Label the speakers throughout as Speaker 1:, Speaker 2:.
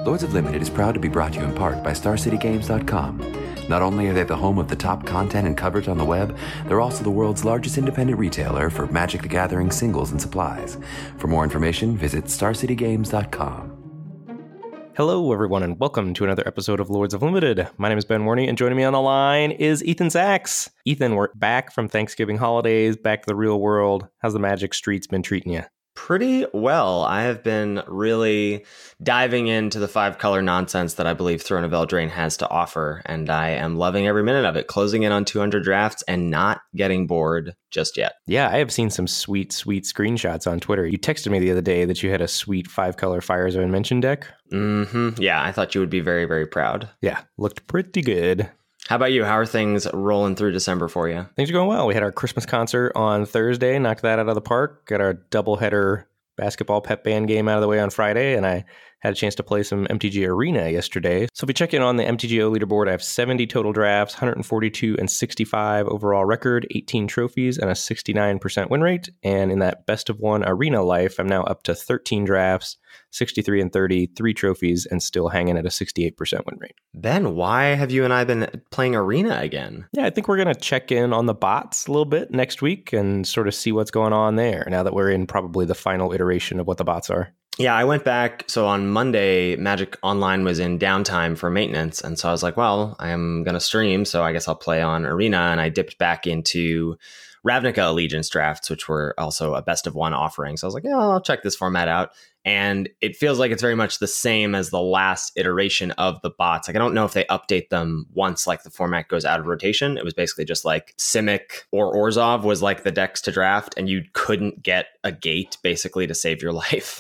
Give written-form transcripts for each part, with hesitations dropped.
Speaker 1: Lords of Limited is proud to be brought to you in part by StarCityGames.com. Not only are they the home of the top content and coverage on the web, they're also the world's largest independent retailer for Magic the Gathering singles and supplies. For more information, visit StarCityGames.com.
Speaker 2: Hello, everyone, and welcome to another episode of Lords of Limited. My name is Ben Warney, and joining me on the line is Ethan Sachs. Ethan, we're back from Thanksgiving holidays, back to the real world. How's the Magic streets been treating you?
Speaker 3: Pretty well. I have been really diving into the 5-color nonsense that I believe Throne of Eldraine has to offer, and I am loving every minute of it, closing in on 200 drafts and not getting bored just yet.
Speaker 2: Yeah, I have seen some sweet screenshots on Twitter. You texted me the other day that you had a sweet 5-color Fires of Invention deck.
Speaker 3: Yeah, I thought you would be very, very proud.
Speaker 2: Yeah, looked pretty good.
Speaker 3: How about you? How are things rolling through December for you?
Speaker 2: Things are going well. We had our Christmas concert on Thursday, knocked that out of the park, got our doubleheader basketball pep band game out of the way on Friday, and I had a chance to play some MTG Arena yesterday. So if you check in on the MTGO leaderboard, I have 70 total drafts, 142 and 65 overall record, 18 trophies, and a 69% win rate. And in that best of one Arena life, I'm now up to 13 drafts, 63 and 30, 3 trophies, and still hanging at a 68% win rate.
Speaker 3: Ben, why have you and I been playing Arena again?
Speaker 2: Yeah, I think we're going to check in on the bots a little bit next week and sort of see what's going on there now that we're in probably the final iteration of what the bots are.
Speaker 3: Yeah, I went back. So on Monday, Magic Online was in downtime for maintenance. And so I was like, well, I'm going to stream, so I guess I'll play on Arena. And I dipped back into Ravnica Allegiance drafts, which were also a best of one offering. So I was like, yeah, I'll check this format out. And it feels like it's very much the same as the last iteration of the bots. Like, I don't know if they update them once like the format goes out of rotation. It was basically just like Simic or Orzhov was like the decks to draft, and you couldn't get a gate basically to save your life.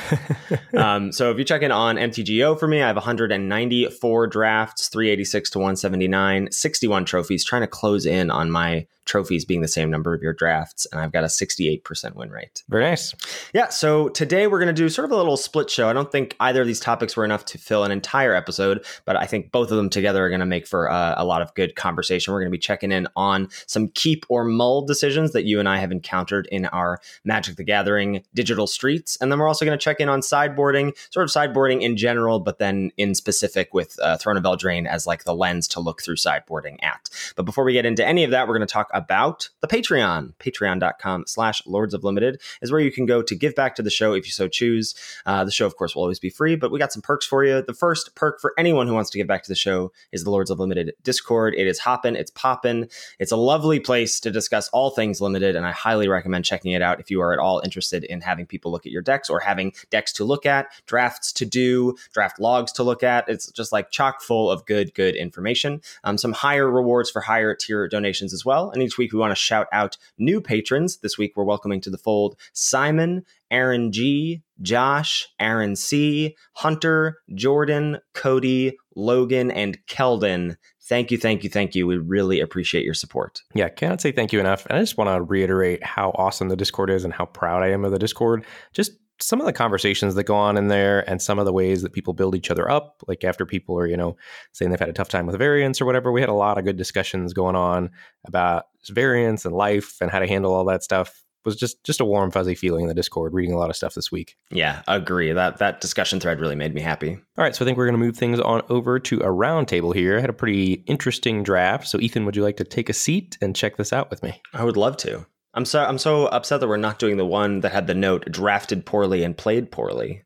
Speaker 3: So if you check in on MTGO for me, I have 194 drafts, 386 to 179, 61 trophies, trying to close in on my trophies being the same number of your drafts, and I've got a 68% win rate.
Speaker 2: Very nice.
Speaker 3: Yeah, so today we're going to do sort of a little split show. I don't think either of these topics were enough to fill an entire episode, but I think both of them together are going to make for a lot of good conversation. We're going to be checking in on some keep or mull decisions that you and I have encountered in our Magic the Gathering digital streets, and then we're also going to check in on sideboarding, sort of sideboarding in general, but then in specific with Throne of Eldraine as like the lens to look through sideboarding at. But before we get into any of that, we're going to talk about the Patreon. Patreon.com/Lords of Limited is where you can go to give back to the show if you so choose. The show, of course, will always be free, but we got some perks for you. The first perk for anyone who wants to give back to the show is the Lords of Limited Discord. It is hoppin', it's poppin'. It's a lovely place to discuss all things limited, and I highly recommend checking it out if you are at all interested in having people look at your decks or having decks to look at, drafts to do, draft logs to look at. It's just like chock full of good information. Some higher rewards for higher tier donations as well. And each week we want to shout out new patrons. This week we're welcoming to the fold Simon, Aaron G, Josh, Aaron C, Hunter, Jordan, Cody, Logan, and Keldon. Thank you. We really appreciate your support.
Speaker 2: Yeah, cannot say thank you enough. And I just want to reiterate how awesome the Discord is and how proud I am of the Discord. Just some of the conversations that go on in there and some of the ways that people build each other up, like after people are, saying they've had a tough time with variants or whatever. We had a lot of good discussions going on about variants and life and how to handle all that stuff. It was just a warm, fuzzy feeling in the Discord, reading a lot of stuff this week.
Speaker 3: Yeah, agree. That discussion thread really made me happy.
Speaker 2: All right, so I think we're going to move things on over to a round table here. I had a pretty interesting draft. So Ethan, would you like to take a seat and check this out with me?
Speaker 3: I would love to. I'm so upset that we're not doing the one that had the note drafted poorly and played poorly.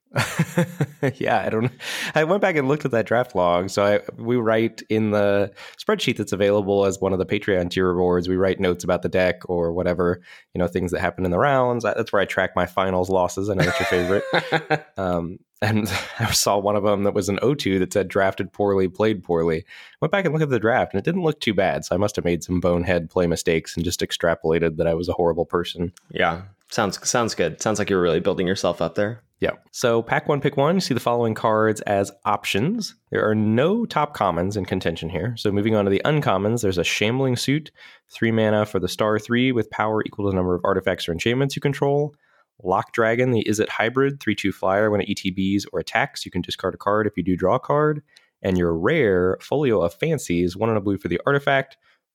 Speaker 2: Yeah, I went back and looked at that draft log. So we write in the spreadsheet that's available as one of the Patreon tier rewards. We write notes about the deck or whatever, things that happen in the rounds. That's where I track my finals losses. I know that's your favorite. And I saw one of them that was an O2 that said drafted poorly, played poorly. Went back and looked at the draft and it didn't look too bad. So I must have made some bonehead play mistakes and just extrapolated that I was a horrible person.
Speaker 3: Yeah, sounds good. Sounds like you're really building yourself up there.
Speaker 2: Yeah. So pack one, pick one. You see the following cards as options. There are no top commons in contention here. So moving on to the uncommons, there's a Shambling Suit, 3 mana for the star 3 with power equal to the number of artifacts or enchantments you control. Lock Dragon, the Izzet hybrid, 3/2 flyer. When it ETBs or attacks, you can discard a card if you do draw a card. And your rare Folio of Fancies, 1 and a blue for the artifact,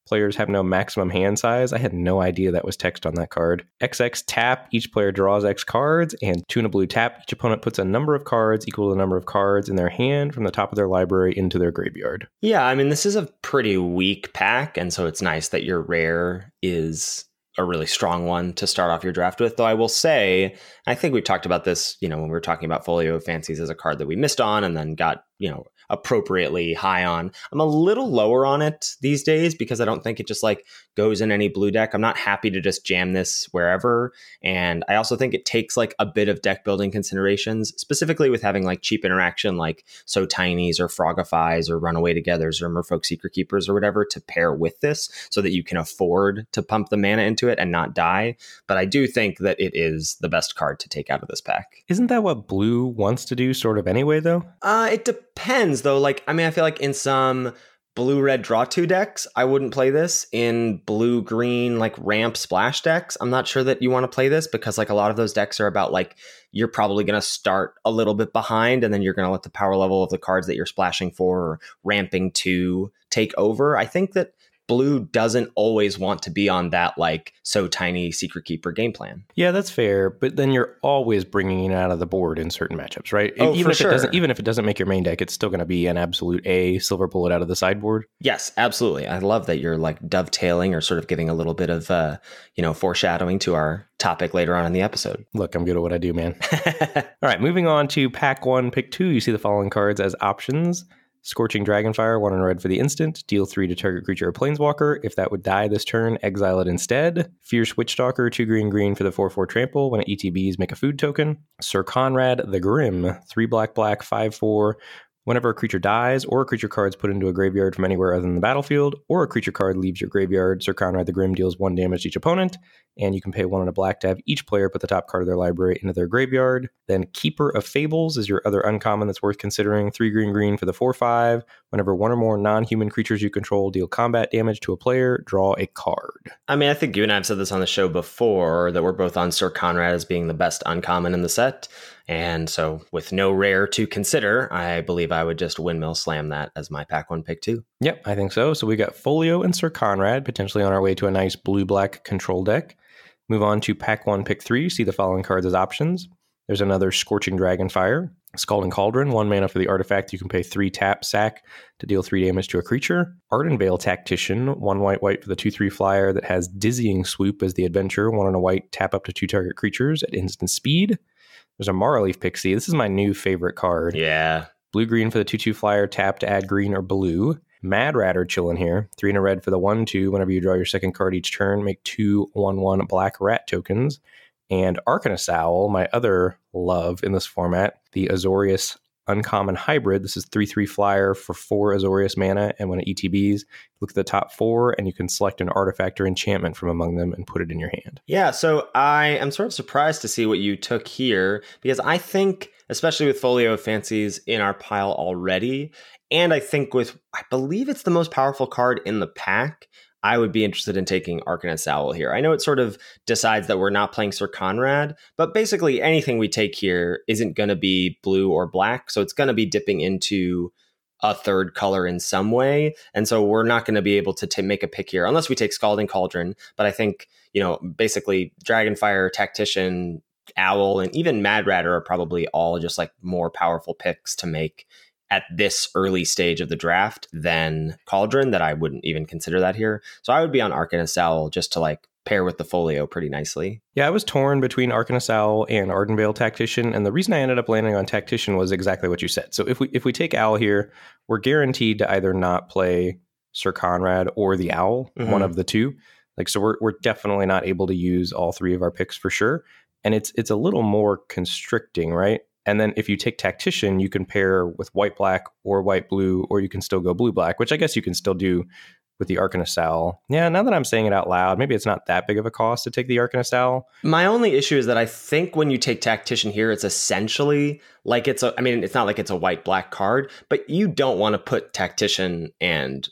Speaker 2: Players have no maximum hand size. I had no idea that was text on that card. XX tap, each player draws X cards, and Tuna Blue tap, each opponent puts a number of cards equal to the number of cards in their hand from the top of their library into their graveyard.
Speaker 3: Yeah, I mean, this is a pretty weak pack, and so it's nice that your rare is a really strong one to start off your draft with. Though I will say, I think we talked about this, when we were talking about Folio of Fancies as a card that we missed on and then got, appropriately high on. I'm a little lower on it these days because I don't think it just goes in any blue deck. I'm not happy to just jam this wherever. And I also think it takes a bit of deck building considerations, specifically with having cheap interaction like So Tinies or Frogifies or Runaway Togethers or Merfolk Secret Keepers or whatever to pair with this so that you can afford to pump the mana into it and not die. But I do think that it is the best card to take out of this pack.
Speaker 2: Isn't that what blue wants to do sort of anyway, though?
Speaker 3: It depends, though. I feel like in some blue-red draw 2 decks, I wouldn't play this. In blue-green, ramp splash decks, I'm not sure that you want to play this because, a lot of those decks are about, you're probably going to start a little bit behind and then you're going to let the power level of the cards that you're splashing for or ramping to take over. I think that blue doesn't always want to be on that So Tiny Secret Keeper game plan.
Speaker 2: Yeah, that's fair, but then you're always bringing it out of the board in certain matchups, right?
Speaker 3: Oh,
Speaker 2: even
Speaker 3: for
Speaker 2: if
Speaker 3: sure.
Speaker 2: Even if it doesn't make your main deck, it's still going to be an absolute silver bullet out of the sideboard.
Speaker 3: Yes, absolutely. I love that you're dovetailing or sort of giving a little bit of foreshadowing to our topic later on in the episode.
Speaker 2: Look, I'm good at what I do, man. All right, moving on to pack 1, pick 2. You see the following cards as options. Scorching Dragonfire, 1 in red for the instant. Deal 3 to target creature or planeswalker. If that would die this turn, exile it instead. Fierce Witchstalker, 2 green for the 4/4 trample. When it ETBs, make a food token. Sir Conrad the Grim, 3 black, 5/4. Whenever a creature dies, or a creature card is put into a graveyard from anywhere other than the battlefield, or a creature card leaves your graveyard, Sir Conrad the Grim deals 1 damage to each opponent, and you can pay 1 and a black to have each player put the top card of their library into their graveyard. Then Keeper of Fables is your other uncommon that's worth considering. 3 green for the 4/5. Whenever 1 or more non-human creatures you control deal combat damage to a player, draw a card.
Speaker 3: I mean, I think you and I have said this on the show before, that we're both on Sir Conrad as being the best uncommon in the set. And so with no rare to consider, I believe I would just windmill slam that as my pack 1, pick 2.
Speaker 2: Yep, I think so. So we got Folio and Sir Conrad, potentially on our way to a nice blue-black control deck. Move on to pack 1, pick 3. See the following cards as options. There's another Scorching Dragonfire. Scalding Cauldron, 1 mana for the artifact. You can pay 3 tap, sack to deal 3 damage to a creature. Ardenvale Tactician, 1 white for the 2/3 flyer that has Dizzying Swoop as the adventure. 1 and a white, tap up to 2 target creatures at instant speed. There's a Maraleaf Pixie. This is my new favorite card.
Speaker 3: Yeah.
Speaker 2: Blue-green for the 2/2 flyer, tap to add green or blue. Mad Ratter chilling here. 3 and a red for the 1/2. Whenever you draw your second card each turn, make 2 1/1 black rat tokens. And Arcanist Owl, my other love in this format, the Azorius Uncommon Hybrid. This is 3/3 flyer for 4 Azorius mana, and when it ETBs, look at the top 4, and you can select an artifact or enchantment from among them and put it in your hand.
Speaker 3: Yeah, so I am sort of surprised to see what you took here, because I think, especially with Folio of Fancies in our pile already, and I think I believe it's the most powerful card in the pack, I would be interested in taking Arcanist Owl here. I know it sort of decides that we're not playing Sir Conrad, but basically anything we take here isn't going to be blue or black, so it's going to be dipping into a third color in some way, and so we're not going to be able to make a pick here unless we take Scalding Cauldron. But I think, basically Dragonfire, Tactician, Owl, and even Mad Ratter are probably all just more powerful picks to make at this early stage of the draft than Cauldron, that I wouldn't even consider that here. So I would be on Arcanist Owl just to pair with the Folio pretty nicely.
Speaker 2: Yeah, I was torn between Arcanist Owl and Ardenvale Tactician, and the reason I ended up landing on Tactician was exactly what you said. So if we take Owl here, we're guaranteed to either not play Sir Conrad or the Owl, one of the two. So we're definitely not able to use all 3 of our picks for sure. And it's a little more constricting, right? And then if you take Tactician, you can pair with white-black or white-blue, or you can still go blue-black, which I guess you can still do with the Arcanist Owl. Yeah, now that I'm saying it out loud, maybe it's not that big of a cost to take the Arcanist Owl.
Speaker 3: My only issue is that I think when you take Tactician here, it's essentially it's not like it's a white-black card, but you don't want to put Tactician and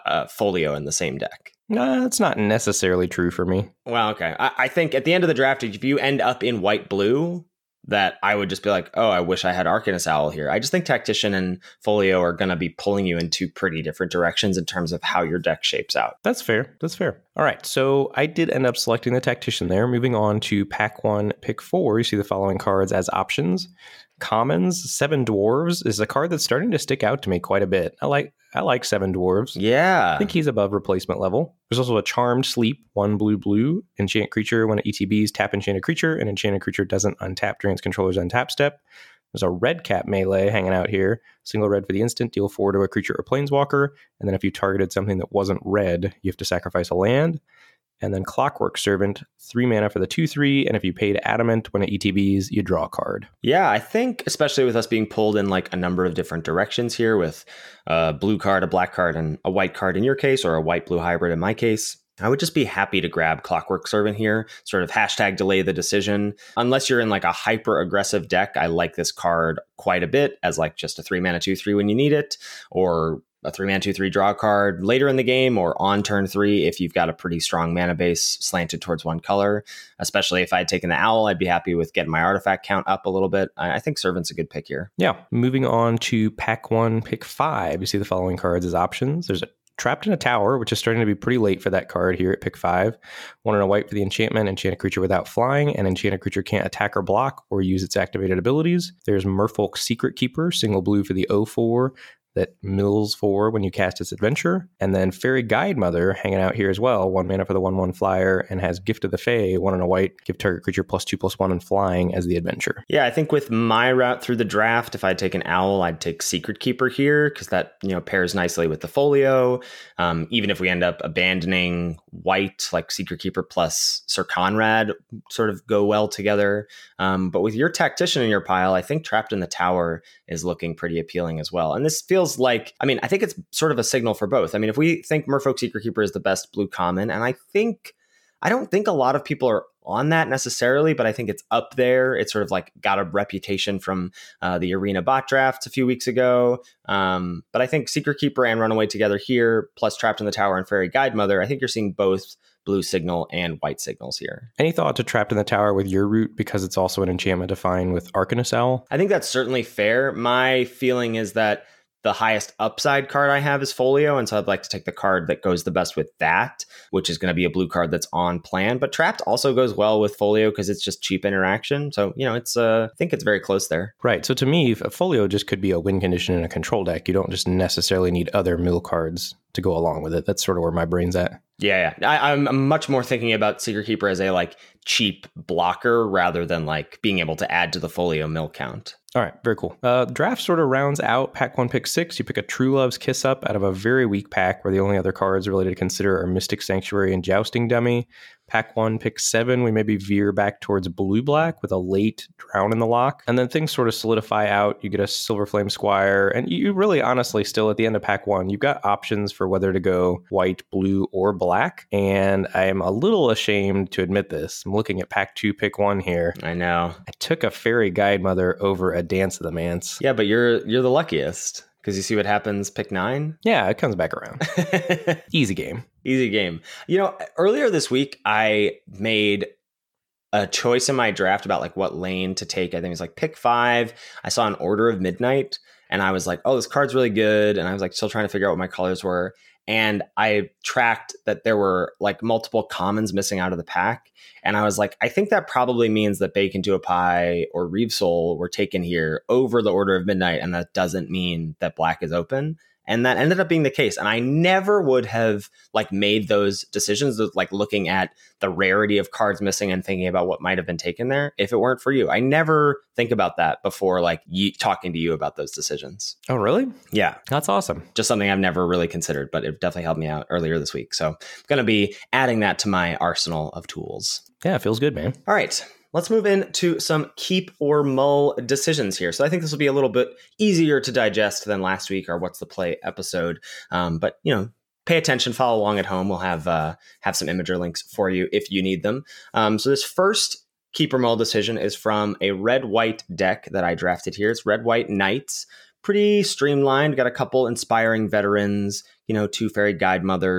Speaker 3: Folio in the same deck.
Speaker 2: That's not necessarily true for me.
Speaker 3: Well, okay. I think at the end of the draft, if you end up in white-blue, that I would just be like, oh, I wish I had Arcanist Owl here. I just think Tactician and Folio are going to be pulling you in two pretty different directions in terms of how your deck shapes out.
Speaker 2: That's fair. All right. So I did end up selecting the Tactician there. Moving on to pack 1, pick 4, you see the following cards as options. Commons, Seven Dwarves is a card that's starting to stick out to me quite a bit. I like Seven Dwarves.
Speaker 3: Yeah.
Speaker 2: I think he's above replacement level. There's also a Charmed Sleep, 1 blue, enchant creature. When it ETBs, tap enchanted creature. An enchanted creature doesn't untap during its controller's untap step. There's a red cap melee hanging out here. Single red for the instant, deal 4 to a creature or planeswalker. And then if you targeted something that wasn't red, you have to sacrifice a land. And then Clockwork Servant, 3 mana for the 2/3. And if you paid Adamant when it ETBs, you draw a card.
Speaker 3: Yeah, I think especially with us being pulled in like a number of different directions here with a blue card, a black card, and a white card in your case, or a white-blue hybrid in my case, I would just be happy to grab Clockwork Servant here, sort of hashtag delay the decision. Unless you're in like a hyper aggressive deck, I like this card quite a bit as like just a 3 mana 2/3 when you need it, or a 3 mana 2/3 draw card later in the game, or on turn 3 if you've got a pretty strong mana base slanted towards one color. Especially if I had taken the Owl, I'd be happy with getting my artifact count up a little bit. I think Servant's a good pick here.
Speaker 2: Yeah. Moving on to pack 1, pick 5, you see the following cards as options. There's a Trapped in a Tower, which is starting to be pretty late for that card here at pick 5. 1 and a white for the enchantment, enchant a creature without flying. An enchanted creature can't attack or block or use its activated abilities. There's Merfolk Secret Keeper, single blue for the 0/4 that mills 4 when you cast its adventure. And then Fairy Guidemother hanging out here as well. 1 mana for the 1/1 flyer and has Gift of the Fae, 1 and a white, give target creature +2/+1 and flying as the adventure.
Speaker 3: Yeah, I think with my route through the draft, if I'd take an Owl, I'd take Secret Keeper here because that, pairs nicely with the Folio. Even if we end up abandoning white, like Secret Keeper plus Sir Conrad sort of go well together. But with your Tactician in your pile, I think Trapped in the Tower is looking pretty appealing as well. And this feels like, I think it's sort of a signal for both. If we think Merfolk Secret Keeper is the best blue common, and I don't think a lot of people are on that necessarily, but I think it's up there. It's sort of like got a reputation from the Arena bot drafts a few weeks ago. But I think Secret Keeper and Runaway together here, plus Trapped in the Tower and Fairy Guidemother, I think you're seeing both blue signal and white signals here.
Speaker 2: Any thought to Trapped in the Tower with your route because it's also an enchantment to find with Arcanist Owl?
Speaker 3: I think that's certainly fair. My feeling is that the highest upside card I have is Folio, and so I'd like to take the card that goes the best with that, which is going to be a blue card that's on plan. But Trapped also goes well with Folio because it's just cheap interaction. So, it's I think it's very close there.
Speaker 2: Right. So to me, a Folio just could be a win condition in a control deck. You don't just necessarily need other mill cards to go along with it. That's sort of where my brain's at.
Speaker 3: Yeah. I'm much more thinking about Secret Keeper as a cheap blocker rather than being able to add to the Folio mill count.
Speaker 2: All right, very cool. Draft sort of rounds out pack 1, pick 6. You pick a True Love's Kiss Up out of a very weak pack where the only other cards really to consider are Mystic Sanctuary and Jousting Dummy. Pack 1, pick 7, we maybe veer back towards blue-black with a late Drown in the Loch. And then things sort of solidify out. You get a Silverflame Squire. And you really, honestly, still at the end of pack 1, you've got options for whether to go white, blue, or black. And I am a little ashamed to admit this. I'm looking at pack 2, pick 1 here.
Speaker 3: I know.
Speaker 2: I took a Fairy Guidemother over a Dance of the Manse.
Speaker 3: Yeah, but you're the luckiest. Because you see what happens, pick 9?
Speaker 2: Yeah, it comes back around. Easy game.
Speaker 3: Easy game. Earlier this week, I made a choice in my draft about what lane to take. I think it was pick 5. I saw an Order of Midnight, and I was like, oh, this card's really good. And I was still trying to figure out what my colors were. And I tracked that there were multiple commons missing out of the pack. And I was like, I think that probably means that Bacon to a Pie or Reeve Soul were taken here over the Order of Midnight. And that doesn't mean that black is open. And that ended up being the case. And I never would have made those decisions of looking at the rarity of cards missing and thinking about what might have been taken there if it weren't for you. I never think about that before talking to you about those decisions.
Speaker 2: Oh, really?
Speaker 3: Yeah.
Speaker 2: That's awesome.
Speaker 3: Just something I've never really considered, but it definitely helped me out earlier this week. So I'm going to be adding that to my arsenal of tools.
Speaker 2: Yeah, it feels good, man.
Speaker 3: All right. Let's move into some keep or mull decisions here. So I think this will be a little bit easier to digest than last week or What's the Play episode. But, pay attention, follow along at home. We'll have some Imager links for you if you need them. So this first keep or mull decision is from a red-white deck that I drafted here. It's red-white Knights. Pretty streamlined. Got a couple inspiring veterans, 2 Fairy Guidemothers,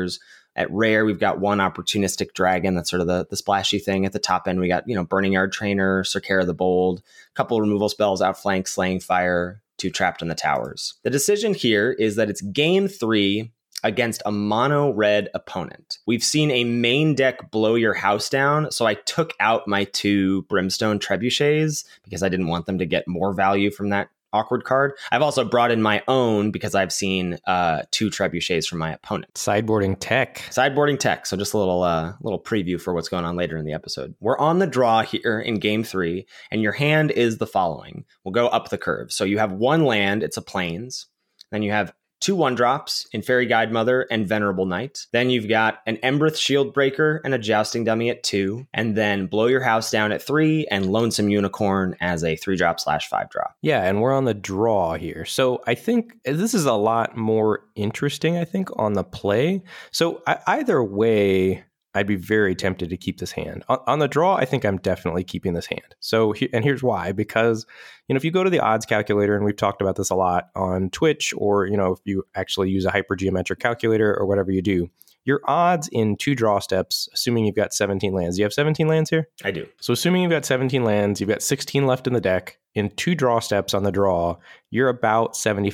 Speaker 3: At rare, we've got one opportunistic dragon. That's sort of the splashy thing. At the top end, we got, Burning Yard Trainer, Sarkera the Bold, a couple of removal spells, Outflank, Slaying Fire, 2 Trapped in the Towers. The decision here is that it's game 3 against a mono red opponent. We've seen a main deck blow your house down, so I took out my 2 Brimstone Trebuchets because I didn't want them to get more value from that awkward card. I've also brought in my own because I've seen 2 Trebuchets from my opponent.
Speaker 2: Sideboarding tech.
Speaker 3: So just a little preview for what's going on later in the episode. We're on the draw here in game 3, and your hand is the following. We'll go up the curve. So you have 1 land, it's a plains. Then you have 2 1-drops in Fairy Guidemother and Venerable Knight. Then you've got an Embereth Shieldbreaker and a Jousting Dummy at 2. And then Blow Your House Down at 3 and Lonesome Unicorn as a 3-drop/5-drop.
Speaker 2: Yeah, and we're on the draw here. So I think this is a lot more interesting, on the play. So either way, I'd be very tempted to keep this hand. On the draw, I think I'm definitely keeping this hand. So, and here's why. Because, if you go to the odds calculator, and we've talked about this a lot on Twitch, or, if you actually use a hypergeometric calculator or whatever you do, your odds in 2 draw steps, assuming you've got 17 lands. Do you have 17 lands here?
Speaker 3: I do.
Speaker 2: So assuming you've got 17 lands, you've got 16 left in the deck. In 2 draw steps on the draw, you're about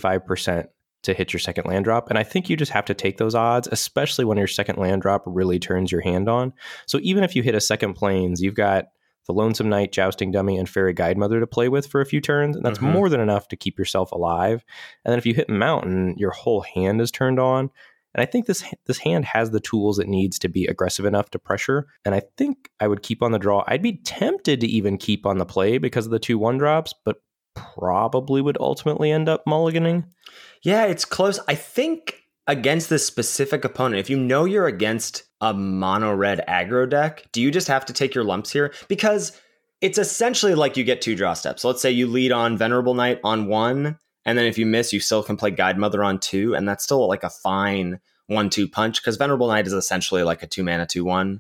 Speaker 2: 75% to hit your second land drop. And I think you just have to take those odds, especially when your second land drop really turns your hand on. So even if you hit a second plains, you've got the Lonesome Knight, Jousting Dummy, and Fairy Guidemother to play with for a few turns. And that's more than enough to keep yourself alive. And then if you hit Mountain, your whole hand is turned on. And I think this hand has the tools it needs to be aggressive enough to pressure. And I think I would keep on the draw. I'd be tempted to even keep on the play because of the 2 1-drops, but probably would ultimately end up mulliganing.
Speaker 3: Yeah, it's close. I think against this specific opponent, if you're against a mono red aggro deck, do you just have to take your lumps here? Because it's essentially like you get 2 draw steps. So let's say you lead on Venerable Knight on 1, and then if you miss, you still can play Guidemother on 2, and that's still like a fine 1-2 punch, because Venerable Knight is essentially like a 2-mana 2-1.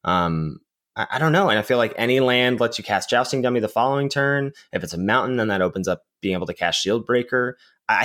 Speaker 3: I don't know. And I feel like any land lets you cast Jousting Dummy the following turn. If it's a mountain, then that opens up being able to cast Shieldbreaker.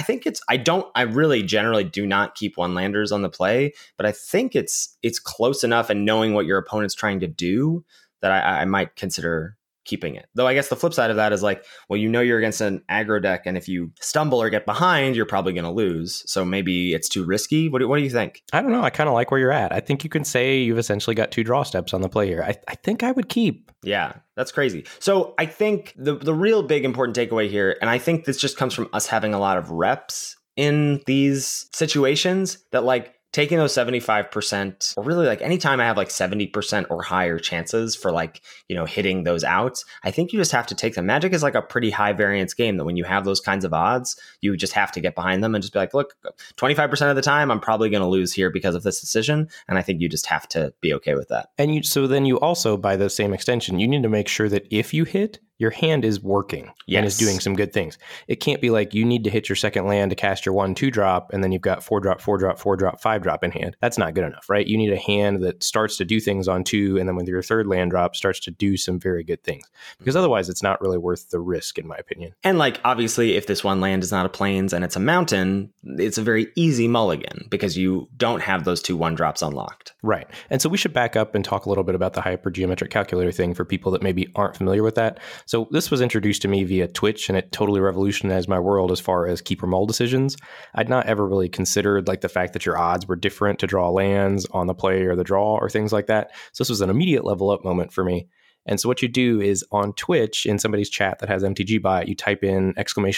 Speaker 3: I really generally do not keep 1-landers on the play, but I think it's close enough, and knowing what your opponent's trying to do, that I might consider keeping it. Though I guess the flip side of that is like, well, you're against an aggro deck, and if you stumble or get behind, you're probably going to lose. So maybe it's too risky. What do you think?
Speaker 2: I don't know. I kind of like where you're at. I think you can say you've essentially got 2 draw steps on the play here. I think I would keep.
Speaker 3: Yeah, that's crazy. So I think the real big important takeaway here, and I think this just comes from us having a lot of reps in these situations, that like taking those 75%, or really like anytime I have like 70% or higher chances for like, hitting those outs, I think you just have to take them. Magic is like a pretty high variance game that when you have those kinds of odds, you just have to get behind them and just be like, look, 25% of the time, I'm probably going to lose here because of this decision. And I think you just have to be okay with that.
Speaker 2: And so then you also, by the same extension, you need to make sure that if you hit, your hand is working and is doing some good things. It can't be like you need to hit your second land to cast your 1-2 drop, and then you've got 4-drop, 4-drop, 4-drop, 5-drop in hand. That's not good enough, right? You need a hand that starts to do things on 2, and then with your third land drop starts to do some very good things. Because otherwise, it's not really worth the risk, in my opinion.
Speaker 3: And like, obviously, if this one land is not a plains and it's a mountain, it's a very easy mulligan because you don't have those 2 1-drops unlocked.
Speaker 2: Right. And so we should back up and talk a little bit about the hypergeometric calculator thing for people that maybe aren't familiar with that. So this was introduced to me via Twitch, and it totally revolutionized my world as far as keeper mull decisions. I'd not ever really considered like the fact that your odds were different to draw lands on the play or the draw or things like that. So this was an immediate level up moment for me. And so what you do is on Twitch, in somebody's chat that has MTG bot, you type in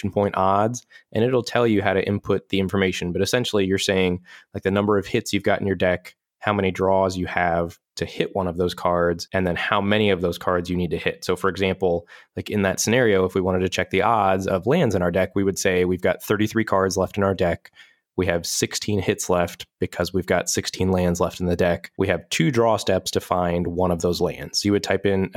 Speaker 2: !odds, and it'll tell you how to input the information. But essentially you're saying like the number of hits you've got in your deck, how many draws you have to hit one of those cards, and then how many of those cards you need to hit. So for example, like in that scenario, if we wanted to check the odds of lands in our deck, we would say we've got 33 cards left in our deck. We have 16 hits left because we've got 16 lands left in the deck. We have 2 draw steps to find one of those lands. So you would type in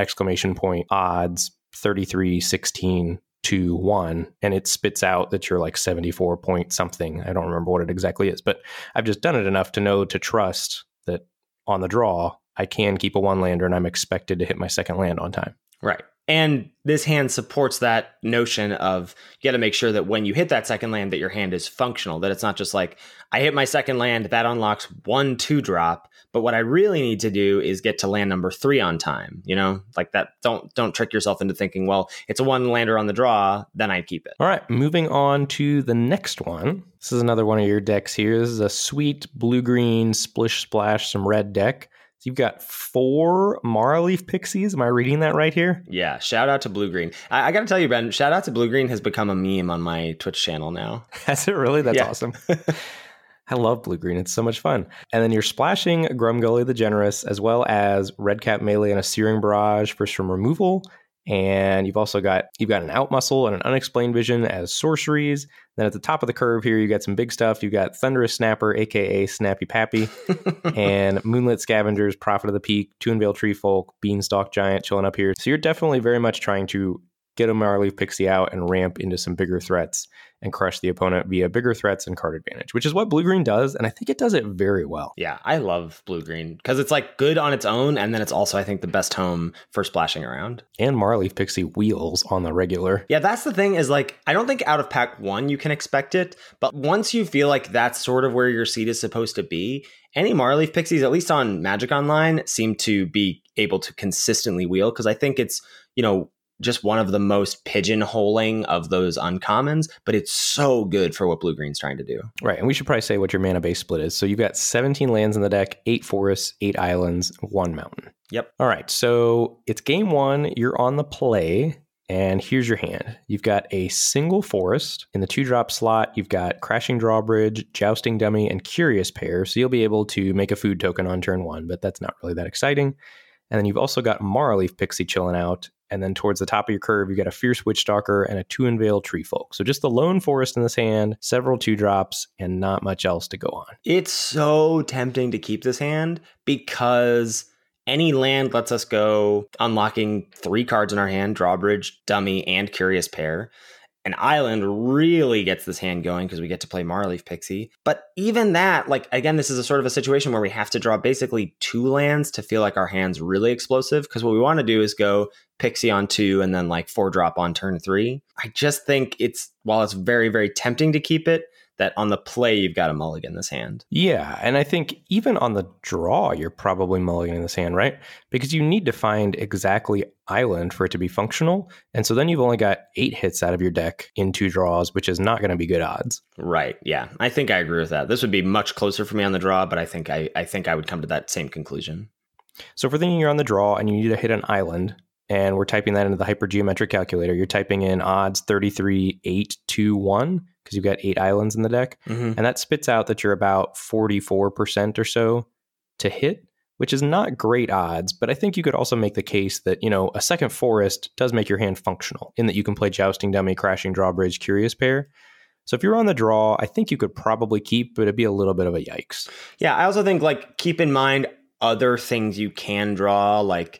Speaker 2: !odds 33, 16, 2, 1, and it spits out that you're like 74 point something. I don't remember what it exactly is, but I've just done it enough to know to trust that on the draw, I can keep a 1-lander and I'm expected to hit my second land on time.
Speaker 3: Right. And this hand supports that notion of you got to make sure that when you hit that second land that your hand is functional, that it's not just like, I hit my second land, that unlocks 1/2 drop. But what I really need to do is get to land number 3 on time, like that. Don't trick yourself into thinking, well, it's a 1 lander on the draw, then I'd keep it.
Speaker 2: All right, moving on to the next one. This is another one of your decks here. This is a sweet blue-green splish splash some red deck. So you've got 4 Marleaf Pixies. Am I reading that right here?
Speaker 3: Yeah, shout out to Blue Green. I got to tell you, Ben, shout out to Blue Green has become a meme on my Twitch channel now.
Speaker 2: Has it really? That's awesome. I love Blue Green. It's so much fun. And then you're splashing Grumgully the Generous, as well as Redcap Melee and a Searing Barrage for some removal. And you've also got an Out Muscle and an Unexplained Vision as sorceries. Then at the top of the curve here, you got some big stuff. You've got Thunderous Snapper, aka Snappy Pappy, and Moonlit Scavengers, Prophet of the Peak, Toonvale Treefolk, Beanstalk Giant chilling up here. So you're definitely very much trying to get a Marleaf Pixie out and ramp into some bigger threats and crush the opponent via bigger threats and card advantage, which is what Blue-Green does, and I think it does it very well.
Speaker 3: Yeah, I love Blue-Green because it's like good on its own, and then it's also, I think, the best home for splashing around.
Speaker 2: And Marleaf Pixie wheels on the regular.
Speaker 3: Yeah, that's the thing is like, I don't think out of pack 1 you can expect it, but once you feel like that's sort of where your seat is supposed to be, any Marleaf Pixies, at least on Magic Online, seem to be able to consistently wheel because I think it's, just one of the most pigeonholing of those uncommons, but it's so good for what Blue-Green's trying to do.
Speaker 2: Right, and we should probably say what your mana base split is. So you've got 17 lands in the deck, 8 forests, 8 islands, 1 mountain.
Speaker 3: Yep.
Speaker 2: All right, so it's game 1. You're on the play, and here's your hand. You've got a single forest. In the 2-drop slot, you've got Crashing Drawbridge, Jousting Dummy, and Curious Pair. So you'll be able to make a food token on turn 1, but that's not really that exciting. And then you've also got Marleaf Pixie chilling out. And then towards the top of your curve, you got a Fierce Witchstalker and a Toonvale Treefolk. So just the lone forest in this hand, several 2-drops, and not much else to go on.
Speaker 3: It's so tempting to keep this hand because any land lets us go unlocking 3 cards in our hand, Drawbridge, Dummy, and Curious Pair. An island really gets this hand going because we get to play Marleaf Pixie. But even that, like, again, this is a sort of a situation where we have to draw basically 2 lands to feel like our hand's really explosive. Because what we want to do is go Pixie on 2 and then like 4-drop on turn 3. I just think while it's very, very tempting to keep it, that on the play, you've got to mulligan this hand.
Speaker 2: Yeah, and I think even on the draw, you're probably mulliganing this hand, right? Because you need to find exactly island for it to be functional. And so then you've only got 8 hits out of your deck in 2 draws, which is not going to be good odds.
Speaker 3: Right, yeah. I think I agree with that. This would be much closer for me on the draw, but I think I would come to that same conclusion.
Speaker 2: So if we're thinking you're on the draw and you need to hit an island, and we're typing that into the hypergeometric calculator, you're typing in odds 33, 8, 2, 1, because you've got 8 islands in the deck. Mm-hmm. And that spits out that you're about 44% or so to hit, which is not great odds. But I think you could also make the case that, a second forest does make your hand functional in that you can play Jousting Dummy, Crashing Drawbridge, Curious Pair. So if you're on the draw, I think you could probably keep, but it'd be a little bit of a yikes.
Speaker 3: Yeah, I also think, keep in mind other things you can draw,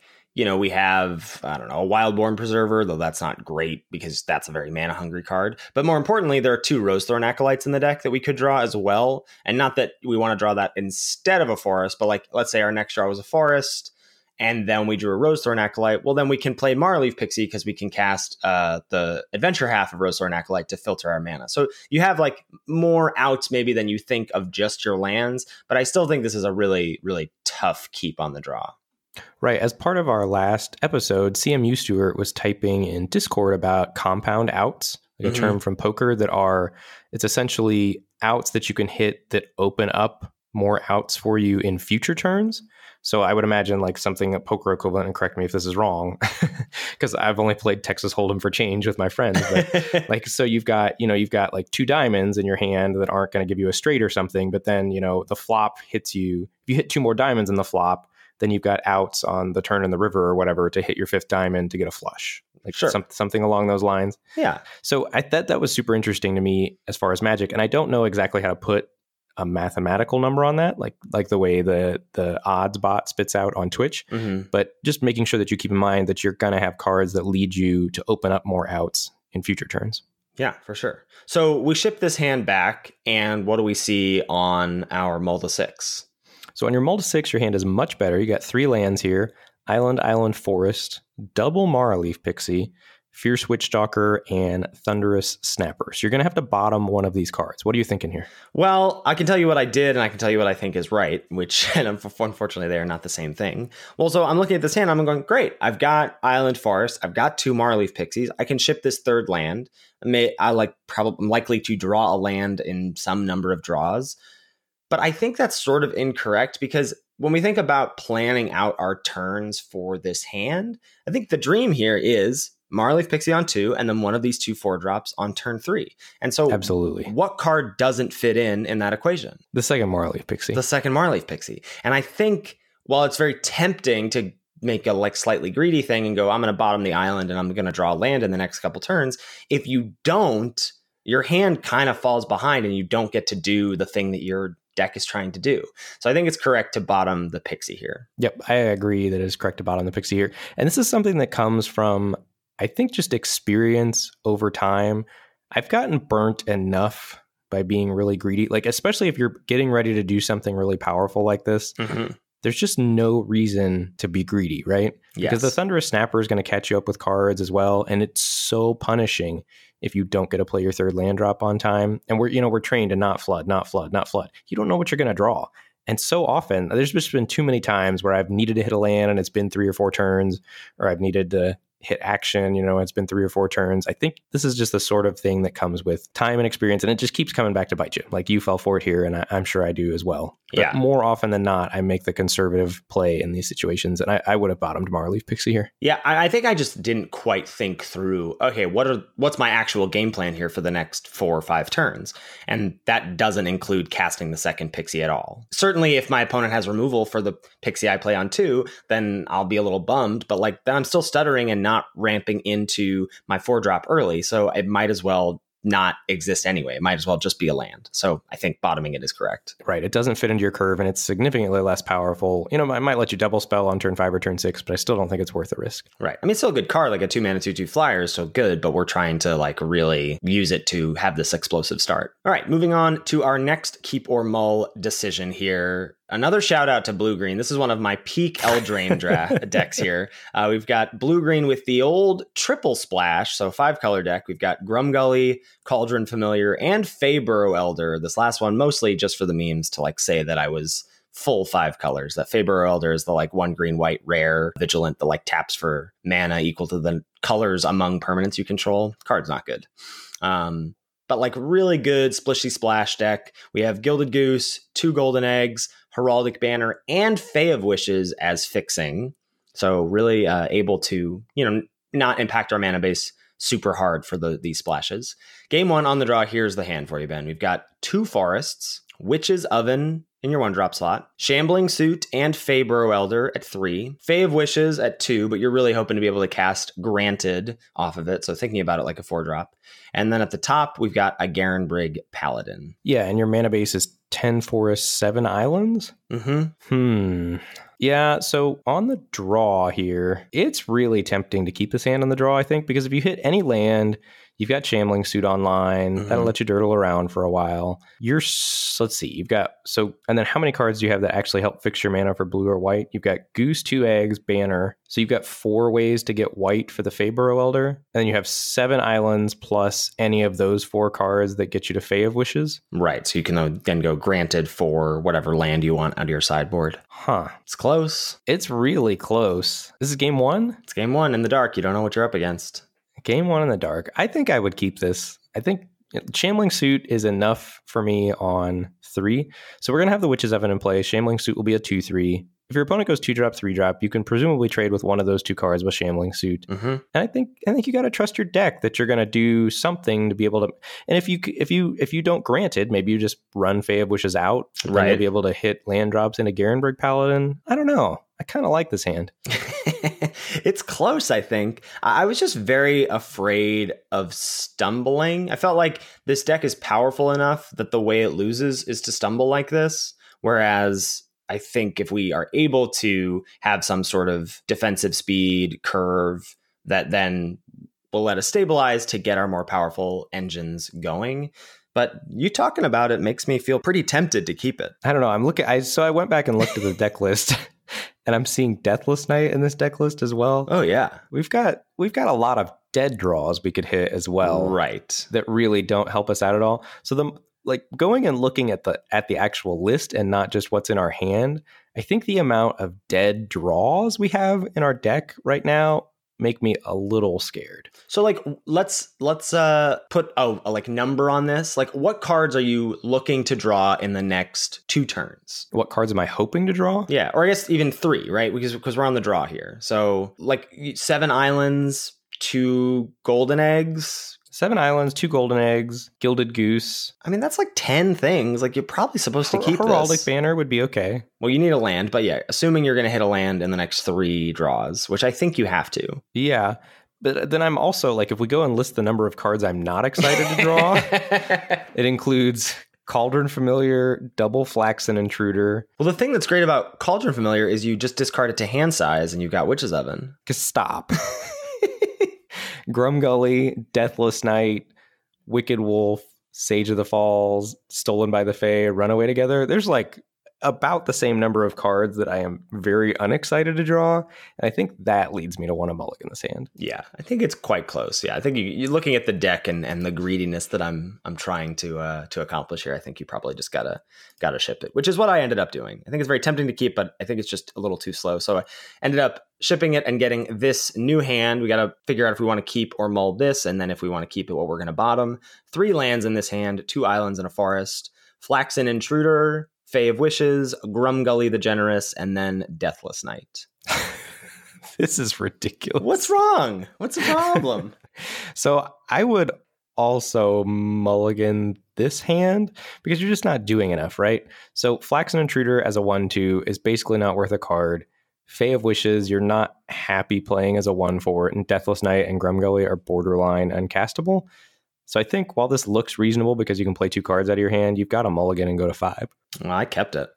Speaker 3: we have, a Wildborn Preserver, though that's not great because that's a very mana-hungry card. But more importantly, there are 2 Rosethorn Acolytes in the deck that we could draw as well. And not that we want to draw that instead of a forest, but let's say our next draw was a forest, and then we drew a Rosethorn Acolyte. Well, then we can play Marleaf Pixie because we can cast the adventure half of Rosethorn Acolyte to filter our mana. So you have more outs maybe than you think of just your lands. But I still think this is a really, really tough keep on the draw.
Speaker 2: Right. As part of our last episode, CMU Stewart was typing in Discord about compound outs, a term from poker it's essentially outs that you can hit that open up more outs for you in future turns. So I would imagine something a poker equivalent, and correct me if this is wrong, because I've only played Texas Hold'em for change with my friends. But so you've got 2 diamonds in your hand that aren't going to give you a straight or something. But then, the flop hits you. If you hit 2 more diamonds in the flop, then you've got outs on the turn in the river or whatever to hit your 5th diamond to get a flush.
Speaker 3: Sure.
Speaker 2: Something along those lines.
Speaker 3: Yeah.
Speaker 2: So I thought that was super interesting to me as far as Magic. And I don't know exactly how to put a mathematical number on that, like the way the odds bot spits out on Twitch. Mm-hmm. But just making sure that you keep in mind that you're going to have cards that lead you to open up more outs in future turns.
Speaker 3: Yeah, for sure. So we ship this hand back, and what do we see on our Mull to 6?
Speaker 2: So on your Mull to 6, your hand is much better. You got 3 lands here: Island, Island, Forest, Double Maraleaf Pixie, Fierce Witchstalker, and Thunderous Snapper. So you're going to have to bottom one of these cards. What are you thinking here?
Speaker 3: Well, I can tell you what I did, and I can tell you what I think is right, which, and unfortunately, they are not the same thing. Well, so I'm looking at this hand, I'm going, great. I've got Island Forest. I've got 2 Maraleaf Pixies. I can ship this third land. I'm likely to draw a land in some number of draws. But I think that's sort of incorrect, because when we think about planning out our turns for this hand, I think the dream here is Maraleaf Pixie on 2, and then one of these 2 4-drops on turn 3. And so
Speaker 2: absolutely,
Speaker 3: what card doesn't fit in that equation?
Speaker 2: The second Maraleaf Pixie.
Speaker 3: The second Maraleaf Pixie. And I think while it's very tempting to make a slightly greedy thing and go, I'm going to bottom the island and I'm going to draw land in the next couple turns, if you don't, your hand kind of falls behind and you don't get to do the thing that your deck is trying to do. So I think it's correct to bottom the Pixie here.
Speaker 2: Yep, I agree that it is correct to bottom the Pixie here. And this is something that comes from, I think, just experience over time. I've gotten burnt enough by being really greedy, especially if you're getting ready to do something really powerful like this. Mm-hmm. There's just no reason to be greedy, right?
Speaker 3: Yes.
Speaker 2: Because the Thunderous Snapper is going to catch you up with cards as well, and it's so punishing if you don't get to play your third land drop on time. And we're trained to not flood. You don't know what you're going to draw. And so often, there's just been too many times where I've needed to hit a land and it's been 3 or 4 turns, or I've needed to hit action, it's been 3 or 4 turns. I think this is just the sort of thing that comes with time and experience, and it just keeps coming back to bite you. Like, you fell for it here, and I'm sure I do as well. But more often than not, I make the conservative play in these situations, and I would have bottomed Maraleaf Pixie here.
Speaker 3: Yeah, I think I just didn't quite think through, okay, what's my actual game plan here for the next 4 or 5 turns? And that doesn't include casting the second Pixie at all. Certainly, if my opponent has removal for the Pixie I play on 2, then I'll be a little bummed, but then I'm still stuttering and not ramping into my 4-drop early, so it might as well not exist anyway. It might as well just be a land. So I think bottoming it is correct.
Speaker 2: Right. It doesn't fit into your curve, and it's significantly less powerful. I might let you double spell on turn 5 or turn 6, but I still don't think it's worth the risk.
Speaker 3: Right. I mean, it's still a good card, like a 2-mana 2/2 flyer is still good, but we're trying to really use it to have this explosive start. All right, moving on to our next keep or mull decision here. Another shout out to Blue Green. This is one of my peak Eldraine decks here. We've got Blue Green with the old triple splash, so 5-color deck. We've got Grumgully, Cauldron Familiar, and Feyburrow Elder. This last one mostly just for the memes to say that I was full 5 colors. That Feyburrow Elder is the 1 green white rare vigilant that taps for mana equal to the colors among permanents you control. Card's not good. But really good splishy splash deck. We have Gilded Goose, 2 Golden Eggs, Heraldic Banner, and Fey of Wishes as fixing. So really able to, not impact our mana base super hard for these splashes. Game 1 on the draw, here's the hand for you, Ben. We've got 2 Forests, Witch's Oven in your 1-drop slot, Shambling Suit and Feyburrow Elder at 3, Fey of Wishes at 2, but you're really hoping to be able to cast Granted off of it, so thinking about it like a 4-drop. And then at the top, we've got a Garenbrig Paladin.
Speaker 2: Yeah, and your mana base is 10 forests, 7 islands?
Speaker 3: Mm-hmm.
Speaker 2: Yeah, so on the draw here, it's really tempting to keep this hand on the draw, I think, because if you hit any land, you've got Shambling Suit online. Mm-hmm. That'll let you dirtle around for a while. Let's see, you've got, and then how many cards do you have that actually help fix your mana for blue or white? You've got Goose, 2 Eggs, Banner. So you've got 4 ways to get white for the Feyburrow Elder. And then you have 7 islands plus any of those 4 cards that get you to Fey of Wishes.
Speaker 3: Right, so you can then go Granted for whatever land you want out of your sideboard.
Speaker 2: Huh.
Speaker 3: It's close.
Speaker 2: It's really close. This is game 1?
Speaker 3: It's game 1 in the dark. You don't know what you're up against.
Speaker 2: Game 1 in the dark. I think I would keep this. I think Shambling Suit is enough for me on 3. So we're going to have the Witch's Oven in play. Shambling Suit will be a 2/3. If your opponent goes 2-drop, 3-drop, you can presumably trade with one of those 2 cards with Shambling Suit. Mm-hmm. And I think you got to trust your deck that you're going to do something to be able to. And if you don't Granted, maybe you just run Fey of Wishes out. Right. Then you'll be able to hit land drops into Garenbrig Paladin. I don't know. I kind of like this hand.
Speaker 3: It's close, I think. I was just very afraid of stumbling. I felt like this deck is powerful enough that the way it loses is to stumble like this. Whereas I think if we are able to have some sort of defensive speed curve that then will let us stabilize to get our more powerful engines going. But you talking about it makes me feel pretty tempted to keep it.
Speaker 2: I don't know. I went back and looked at the deck list. And I'm seeing Deathless Knight in this deck list as well.
Speaker 3: Oh yeah.
Speaker 2: We've got a lot of dead draws we could hit as well.
Speaker 3: Right.
Speaker 2: That really don't help us out at all. So going and looking at the actual list and not just what's in our hand, I think the amount of dead draws we have in our deck right now make me a little scared.
Speaker 3: So like let's put a number on this. Like, what cards are you looking to draw in the next 2 turns?
Speaker 2: What cards am I hoping to draw?
Speaker 3: Yeah, or I guess even 3, right? Because we're on the draw here. So like 7 islands, 2 golden eggs.
Speaker 2: 7 islands, 2 golden eggs, gilded goose.
Speaker 3: I mean, that's like 10 things. Like, you're probably supposed to keep
Speaker 2: Heraldic
Speaker 3: this.
Speaker 2: Banner would be okay.
Speaker 3: Well, you need a land, but yeah, assuming you're going to hit a land in the next 3 draws, which I think you have to.
Speaker 2: Yeah, but then I'm also like, if we go and list the number of cards I'm not excited to draw, it includes Cauldron Familiar, Double Flaxen Intruder.
Speaker 3: Well, the thing that's great about Cauldron Familiar is you just discard it to hand size and you've got Witch's Oven.
Speaker 2: Just stop. Grumgully, Deathless Knight, Wicked Wolf, Sage of the Falls, Stolen by the Fae, Runaway Together. There's like about the same number of cards that I am very unexcited to draw. And I think that leads me to want to mulligan this hand.
Speaker 3: Yeah, I think it's quite close. Yeah, I think you're looking at the deck and the greediness that I'm trying to accomplish here. I think you probably just gotta ship it, which is what I ended up doing. I think it's very tempting to keep, but I think it's just a little too slow. So I ended up shipping it and getting this new hand. We got to figure out if we want to keep or mull this, and then if we want to keep it, what we're going to bottom. 3 lands in this hand, 2 islands and a forest, Flaxen Intruder, Fae of Wishes, Grumgully the Generous, and then Deathless Knight.
Speaker 2: This is ridiculous.
Speaker 3: What's wrong? What's the problem?
Speaker 2: So I would also mulligan this hand because you're just not doing enough, right? So Flaxen Intruder as a 1/2 is basically not worth a card. Fae of Wishes, you're not happy playing as a 1/4, and Deathless Knight and Grumgully are borderline uncastable. So I think while this looks reasonable because you can play 2 cards out of your hand, you've got a mulligan and go to 5.
Speaker 3: Well, I kept it.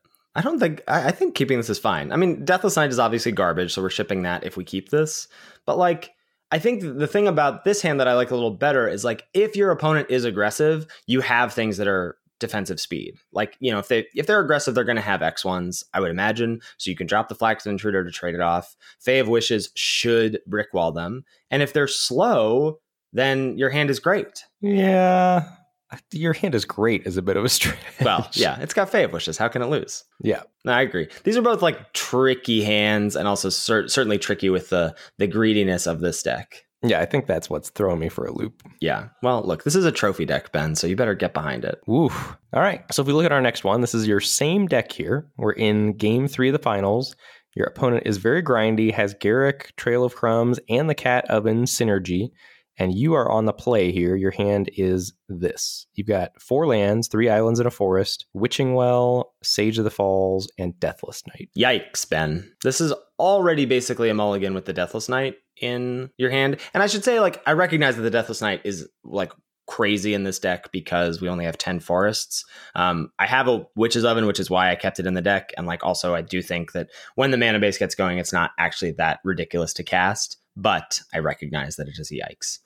Speaker 3: I think keeping this is fine. I mean, Deathless Knight is obviously garbage, so we're shipping that if we keep this. But like, I think the thing about this hand that I like a little better is like, if your opponent is aggressive, you have things that are defensive speed. Like, you know, if they're aggressive, they're going to have X1s, I would imagine. So you can drop the Flaxen Intruder to trade it off. Fae of Wishes should brickwall them. And if they're slow, then your hand is great.
Speaker 2: Yeah. Your hand is great is a bit of a stretch.
Speaker 3: Well, yeah, it's got Fae of Wishes. How can it lose?
Speaker 2: Yeah.
Speaker 3: No, I agree. These are both like tricky hands and also certainly tricky with the greediness of this deck.
Speaker 2: Yeah, I think that's what's throwing me for a loop.
Speaker 3: Yeah. Well, look, this is a trophy deck, Ben, so you better get behind it.
Speaker 2: Ooh. All right. So if we look at our next one, this is your same deck here. We're in game 3 of the finals. Your opponent is very grindy, has Garruk, Trail of Crumbs, and the Cat Oven synergy. And you are on the play here. Your hand is this. You've got 4 lands, 3 islands and a forest, Witching Well, Sage of the Falls, and Deathless Knight.
Speaker 3: Yikes, Ben. This is already basically a mulligan with the Deathless Knight in your hand. And I should say, like, I recognize that the Deathless Knight is like crazy in this deck because we only have 10 forests. I have a Witch's Oven, which is why I kept it in the deck. And like, also, I do think that when the mana base gets going, it's not actually that ridiculous to cast, but I recognize that it is yikes.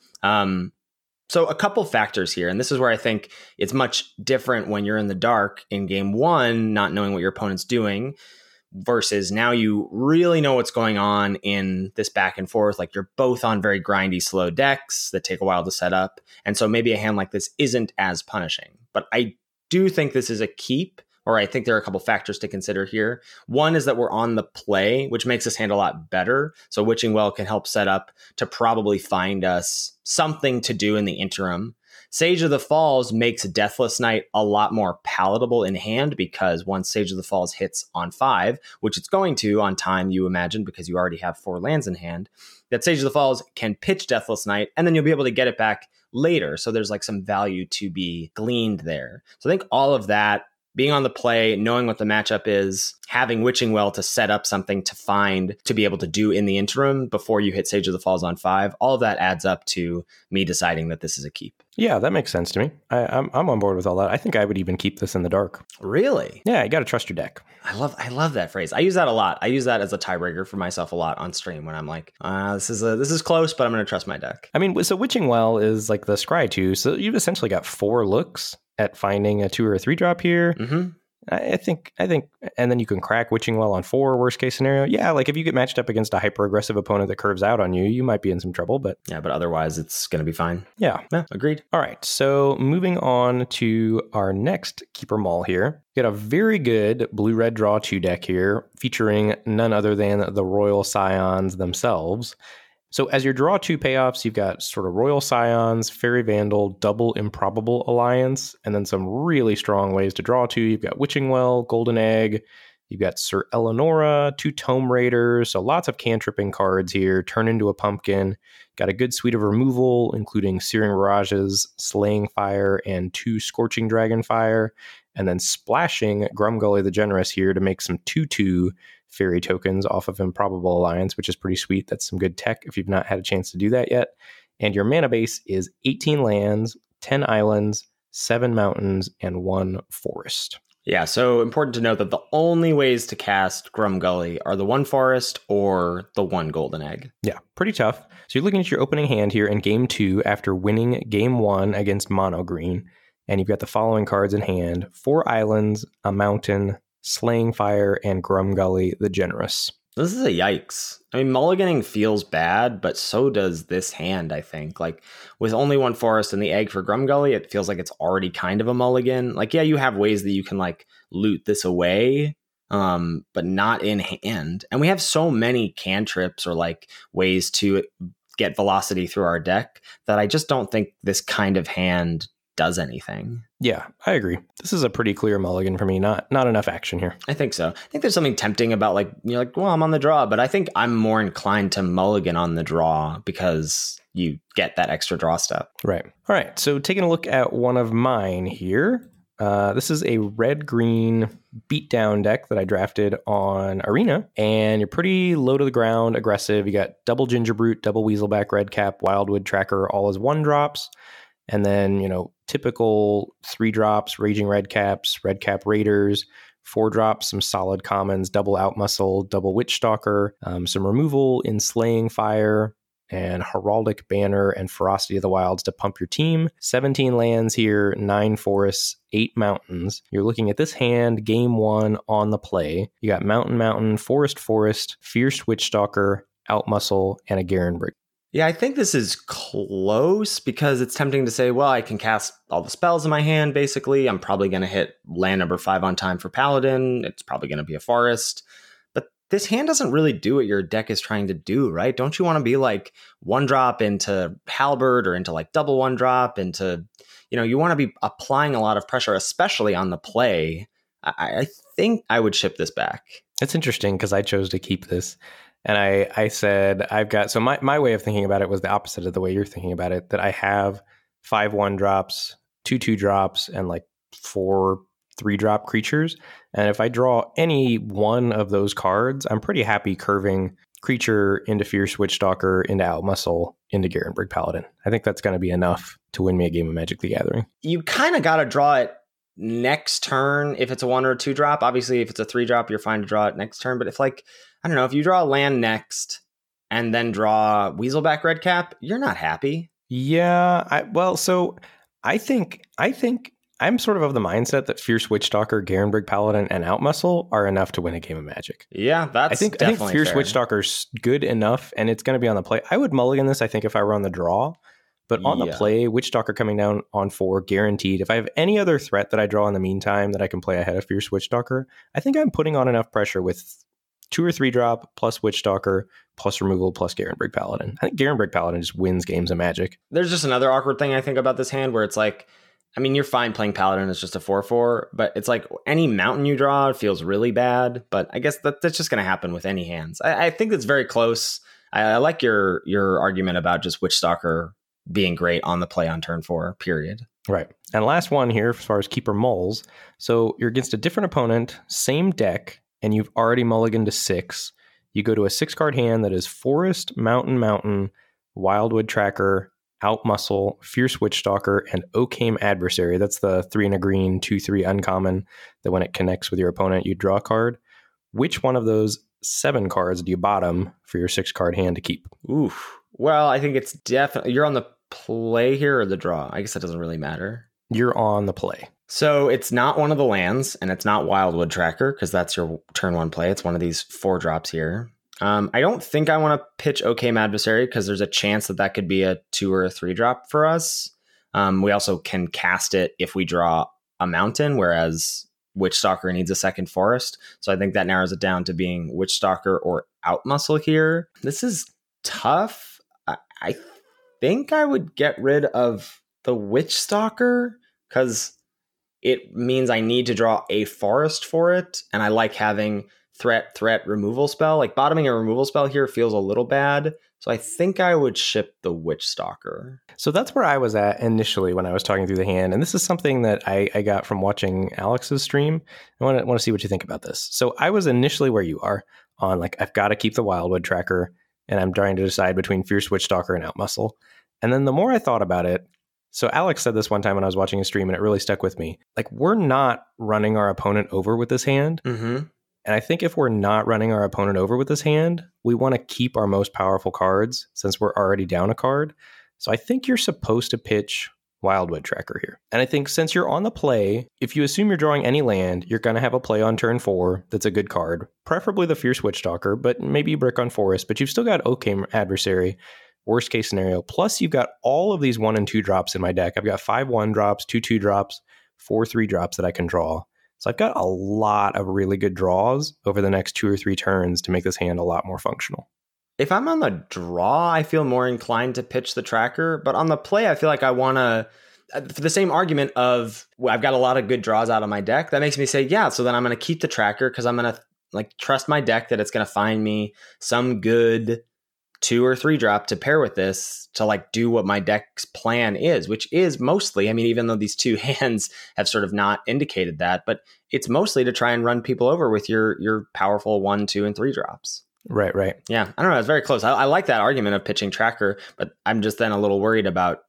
Speaker 3: So a couple factors here, and this is where I think it's much different when you're in the dark in game 1, not knowing what your opponent's doing, versus now you really know what's going on in this back and forth. Like, you're both on very grindy, slow decks that take a while to set up. And so maybe a hand like this isn't as punishing. But I do think this is a keep, or I think there are a couple factors to consider here. One is that we're on the play, which makes this hand a lot better. So Witching Well can help set up to probably find us something to do in the interim. Sage of the Falls makes Deathless Knight a lot more palatable in hand because once Sage of the Falls hits on 5, which it's going to on time, you imagine, because you already have 4 lands in hand, that Sage of the Falls can pitch Deathless Knight, and then you'll be able to get it back later. So there's like some value to be gleaned there. So I think all of that, being on the play, knowing what the matchup is, having Witching Well to set up something to find to be able to do in the interim before you hit Sage of the Falls on 5, all of that adds up to me deciding that this is a keep.
Speaker 2: Yeah, that makes sense to me. I'm on board with all that. I think I would even keep this in the dark.
Speaker 3: Really?
Speaker 2: Yeah, you got to trust your deck.
Speaker 3: I love that phrase. I use that a lot. I use that as a tiebreaker for myself a lot on stream when I'm like, this is close, but I'm going to trust my deck.
Speaker 2: I mean, so Witching Well is like the Scry 2, so you've essentially got 4 looks at finding a 2 or a 3 drop here.
Speaker 3: Mm-hmm.
Speaker 2: I think, and then you can crack Witching Well on 4, worst case scenario. Yeah, like if you get matched up against a hyper aggressive opponent that curves out on you, you might be in some trouble, but
Speaker 3: otherwise it's going to be fine.
Speaker 2: Yeah,
Speaker 3: agreed.
Speaker 2: All right, so moving on to our next Keeper Mall here. We got a very good blue-red draw 2 deck here, featuring none other than the Royal Scions themselves. So as your draw 2 payoffs, you've got sort of Royal Scions, Fairy Vandal, Double Improbable Alliance, and then some really strong ways to draw 2. You've got Witching Well, Golden Egg, you've got Sir Eleonora, 2 Tome Raiders, so lots of cantripping cards here. Turn into a Pumpkin. Got a good suite of removal, including Searing Mirages, Slaying Fire, and 2 Scorching Dragonfire, and then splashing Grumgully the Generous here to make some 2/2 fairy tokens off of Improbable Alliance, which is pretty sweet. That's some good tech if you've not had a chance to do that yet. And your mana base is 18 lands, 10 islands, 7 mountains, and 1 forest.
Speaker 3: Yeah, so important to note that the only ways to cast Grumgully are the 1 forest or the 1 golden egg.
Speaker 2: Yeah, pretty tough. So you're looking at your opening hand here in game 2 after winning game 1 against Mono Green. And you've got the following cards in hand: 4 islands, a mountain, Slaying Fire, and Grumgully the Generous.
Speaker 3: This is a yikes. I mean, mulliganing feels bad, but so does this hand, I think. Like, with only 1 forest and the egg for Grumgully, it feels like it's already kind of a mulligan. Like, yeah, you have ways that you can, like, loot this away, but not in hand. And we have so many cantrips or, like, ways to get velocity through our deck that I just don't think this kind of hand does anything.
Speaker 2: Yeah, I agree. This is a pretty clear mulligan for me. Not enough action here.
Speaker 3: I think so. I think there's something tempting about, like, you're like, well, I'm on the draw, but I think I'm more inclined to mulligan on the draw because you get that extra draw step.
Speaker 2: Right. All right. So taking a look at one of mine here. This is a red-green beatdown deck that I drafted on Arena, and you're pretty low to the ground, aggressive. You got double Gingerbrute, double Weaselback, Redcap, Wildwood Tracker, all as 1-drops. And then, typical 3-drops, Raging Redcaps, Redcap Raiders, 4-drops, some solid commons, double Outmuscle, double Witchstalker, some removal in Slaying Fire, and Heraldic Banner and Ferocity of the Wilds to pump your team. 17 lands here, 9 forests, 8 mountains. You're looking at this hand, game 1 on the play. You got Mountain, Forest, Fierce Witchstalker, Outmuscle, and a Garenbrig.
Speaker 3: Yeah, I think this is close because it's tempting to say, well, I can cast all the spells in my hand, basically. I'm probably going to hit land number 5 on time for Paladin. It's probably going to be a forest. But this hand doesn't really do what your deck is trying to do, right? Don't you want to be like 1-drop into Halberd or into like double 1-drop into, you want to be applying a lot of pressure, especially on the play. I think I would ship this back.
Speaker 2: It's interesting because I chose to keep this. And I said, I've got, so my way of thinking about it was the opposite of the way you're thinking about it, that I have 5 1-drops, 2 2-drops, and like 4 3-drop creatures. And if I draw any one of those cards, I'm pretty happy curving creature into Fierce Witchstalker, into Outmuscle, into Garenbrig Paladin. I think that's going to be enough to win me a game of Magic the Gathering.
Speaker 3: You kind of got to draw it next turn if it's a 1 or a 2-drop. Obviously, if it's a 3-drop, you're fine to draw it next turn. But if, like, I don't know, if you draw a land next and then draw Weaselback Redcap, you're not happy.
Speaker 2: Yeah, I think I'm sort of the mindset that Fierce Witchstalker, Garenbrig Paladin, and Outmuscle are enough to win a game of Magic.
Speaker 3: Yeah, that's
Speaker 2: I think
Speaker 3: definitely
Speaker 2: Fierce
Speaker 3: fair.
Speaker 2: Witchstalker's good enough, and it's going to be on the play. I would mulligan this, I think, if I were on the draw. But on the play, Witchstalker coming down on 4, guaranteed. If I have any other threat that I draw in the meantime that I can play ahead of Fierce Witchstalker, I think I'm putting on enough pressure with 2 or 3-drop plus Witchstalker plus removal plus Garenbrig Paladin. I think Garenbrig Paladin just wins games of Magic.
Speaker 3: There's just another awkward thing I think about this hand where it's like, I mean, you're fine playing Paladin as just a 4/4, but it's like any mountain you draw feels really bad. But I guess that's just going to happen with any hands. I think it's very close. I like your argument about just Witchstalker being great on the play on turn 4, period.
Speaker 2: Right. And last one here as far as Keeper Moles. So you're against a different opponent, same deck, and you've already mulliganed to 6. You go to a 6-card hand that is Forest, Mountain, Wildwood Tracker, Outmuscle, Fierce Witchstalker, and Oakhame Adversary. That's the 3 and a green, 2/3 uncommon that when it connects with your opponent, you draw a card. Which one of those 7 cards do you bottom for your 6-card hand to keep?
Speaker 3: Oof. Well, I think it's definitely, you're on the play here or the draw. I guess that doesn't really matter.
Speaker 2: You're on the play.
Speaker 3: So it's not one of the lands, and it's not Wildwood Tracker, because that's your turn 1 play. It's one of these 4 drops here. I don't think I want to pitch Occam Adversary, because there's a chance that could be a 2 or a 3 drop for us. We also can cast it if we draw a mountain, whereas Witchstalker needs a second forest. So I think that narrows it down to being Witchstalker or Outmuscle here. This is tough. I think I would get rid of the Witchstalker, because it means I need to draw a forest for it. And I like having threat removal spell. Like bottoming a removal spell here feels a little bad. So I think I would ship the Witchstalker.
Speaker 2: So that's where I was at initially when I was talking through the hand. And this is something that I got from watching Alex's stream. I want to see what you think about this. So I was initially where you are on like, I've got to keep the Wildwood Tracker, and I'm trying to decide between Fierce Witchstalker and Outmuscle. And then the more I thought about it, so Alex said this one time when I was watching a stream, and it really stuck with me. Like, we're not running our opponent over with this hand.
Speaker 3: Mm-hmm.
Speaker 2: And I think if we're not running our opponent over with this hand, we want to keep our most powerful cards since we're already down a card. So I think you're supposed to pitch Wildwood Tracker here. And I think since you're on the play, if you assume you're drawing any land, you're going to have a play on turn 4 that's a good card, preferably the Fierce Witchstalker, but maybe Brick on Forest. But you've still got Occam Adversary, worst case scenario. Plus, you've got all of these 1 and 2 drops in my deck. I've got 5 1 drops, 2 2 drops, 4 3 drops that I can draw. So I've got a lot of really good draws over the next 2 or 3 turns to make this hand a lot more functional.
Speaker 3: If I'm on the draw, I feel more inclined to pitch the tracker. But on the play, I feel like I want to, for the same argument of, well, I've got a lot of good draws out of my deck, that makes me say, yeah, so then I'm going to keep the tracker, because I'm going to like trust my deck that it's going to find me some good 2 or 3 drop to pair with this to like do what my deck's plan is, which is mostly, I mean, even though these 2 hands have sort of not indicated that, but it's mostly to try and run people over with your powerful 1, 2, and 3 drops.
Speaker 2: Right.
Speaker 3: Yeah, I don't know. It's very close. I like that argument of pitching tracker, but I'm just then a little worried about,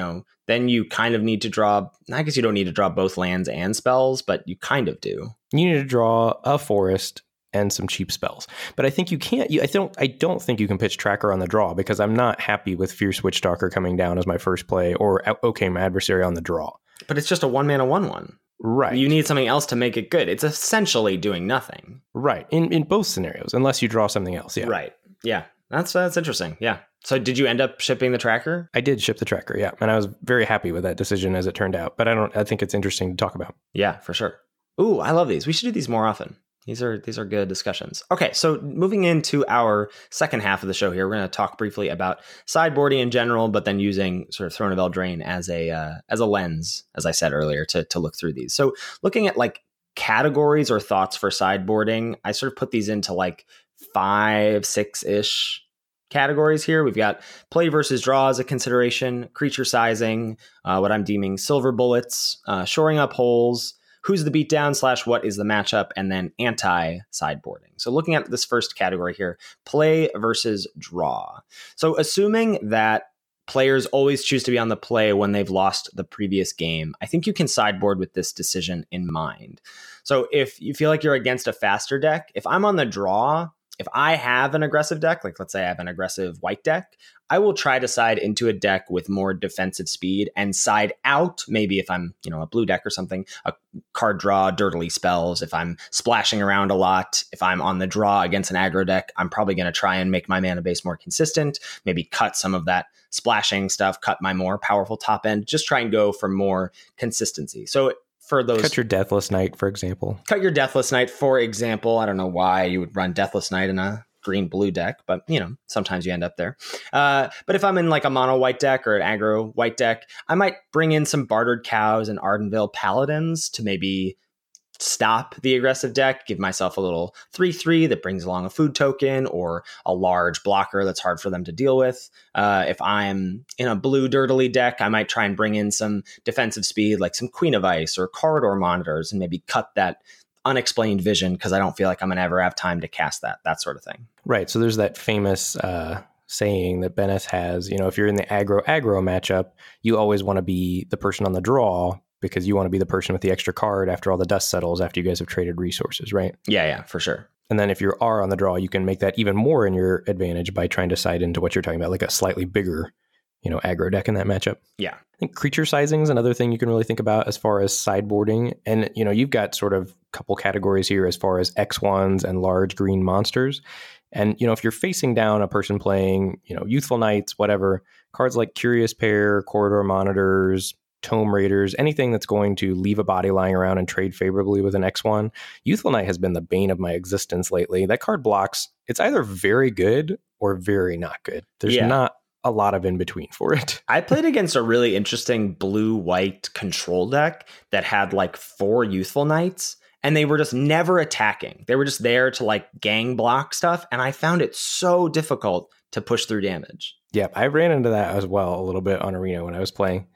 Speaker 3: then you kind of need to draw, I guess you don't need to draw both lands and spells, but you kind of do.
Speaker 2: You need to draw a forest and some cheap spells. But I think you can't, I don't think you can pitch tracker on the draw, because I'm not happy with Fierce Witchstalker coming down as my first play or Occam Adversary on the draw.
Speaker 3: But it's just a 1-mana 1/1.
Speaker 2: Right.
Speaker 3: You need something else to make it good. It's essentially doing nothing.
Speaker 2: Right. In both scenarios, unless you draw something else. Yeah.
Speaker 3: Right. Yeah. That's interesting. Yeah. So did you end up shipping the tracker?
Speaker 2: I did ship the tracker. Yeah. And I was very happy with that decision as it turned out. But I think it's interesting to talk about.
Speaker 3: Yeah, for sure. Ooh, I love these. We should do these more often. These are good discussions. Okay, so moving into our second half of the show here, we're going to talk briefly about sideboarding in general, but then using sort of Throne of Eldraine as a lens, as I said earlier, to look through these. So looking at like categories or thoughts for sideboarding, I sort of put these into like 5, 6-ish categories here. We've got play versus draw as a consideration, creature sizing, what I'm deeming silver bullets, shoring up holes, who's the beatdown / what is the matchup, and then anti-sideboarding. So looking at this first category here, play versus draw. So assuming that players always choose to be on the play when they've lost the previous game, I think you can sideboard with this decision in mind. So if you feel like you're against a faster deck, if I'm on the draw, if I have an aggressive deck, like let's say I have an aggressive white deck, I will try to side into a deck with more defensive speed and side out, maybe if I'm, a blue deck or something, a card draw, dirtily spells. If I'm splashing around a lot, if I'm on the draw against an aggro deck, I'm probably going to try and make my mana base more consistent, maybe cut some of that splashing stuff, cut my more powerful top end, just try and go for more consistency. So for those,
Speaker 2: cut your Deathless Knight, for example.
Speaker 3: Cut your Deathless Knight, for example. I don't know why you would run Deathless Knight in a green-blue deck, but, sometimes you end up there. But if I'm in like a mono white deck or an aggro white deck, I might bring in some Bartered Cows and Ardenvale Paladins to maybe stop the aggressive deck, give myself a little 3/3 that brings along a food token or a large blocker that's hard for them to deal with. If I'm in a blue dirtily deck, I might try and bring in some defensive speed like some Queen of Ice or Corridor Monitors and maybe cut that unexplained vision because I don't feel like I'm going to ever have time to cast that sort of thing.
Speaker 2: Right. So there's that famous saying that Bennis has, if you're in the aggro matchup, you always want to be the person on the draw because you want to be the person with the extra card after all the dust settles after you guys have traded resources, right?
Speaker 3: Yeah, for sure.
Speaker 2: And then if you are on the draw, you can make that even more in your advantage by trying to side into what you're talking about, like a slightly bigger aggro deck in that matchup.
Speaker 3: Yeah.
Speaker 2: I think creature sizing is another thing you can really think about as far as sideboarding. And, you've got sort of a couple categories here as far as X1s and large green monsters. And, if you're facing down a person playing, Youthful Knights, whatever, cards like Curious Pair, Corridor Monitors, Tome Raiders, anything that's going to leave a body lying around and trade favorably with an X1. Youthful Knight has been the bane of my existence lately. That card blocks, it's either very good or very not good. There's not a lot of in between for it.
Speaker 3: I played against a really interesting blue-white control deck that had like 4 Youthful Knights, and they were just never attacking. They were just there to like gang block stuff, and I found it so difficult to push through damage.
Speaker 2: Yeah, I ran into that as well a little bit on Arena when I was playing.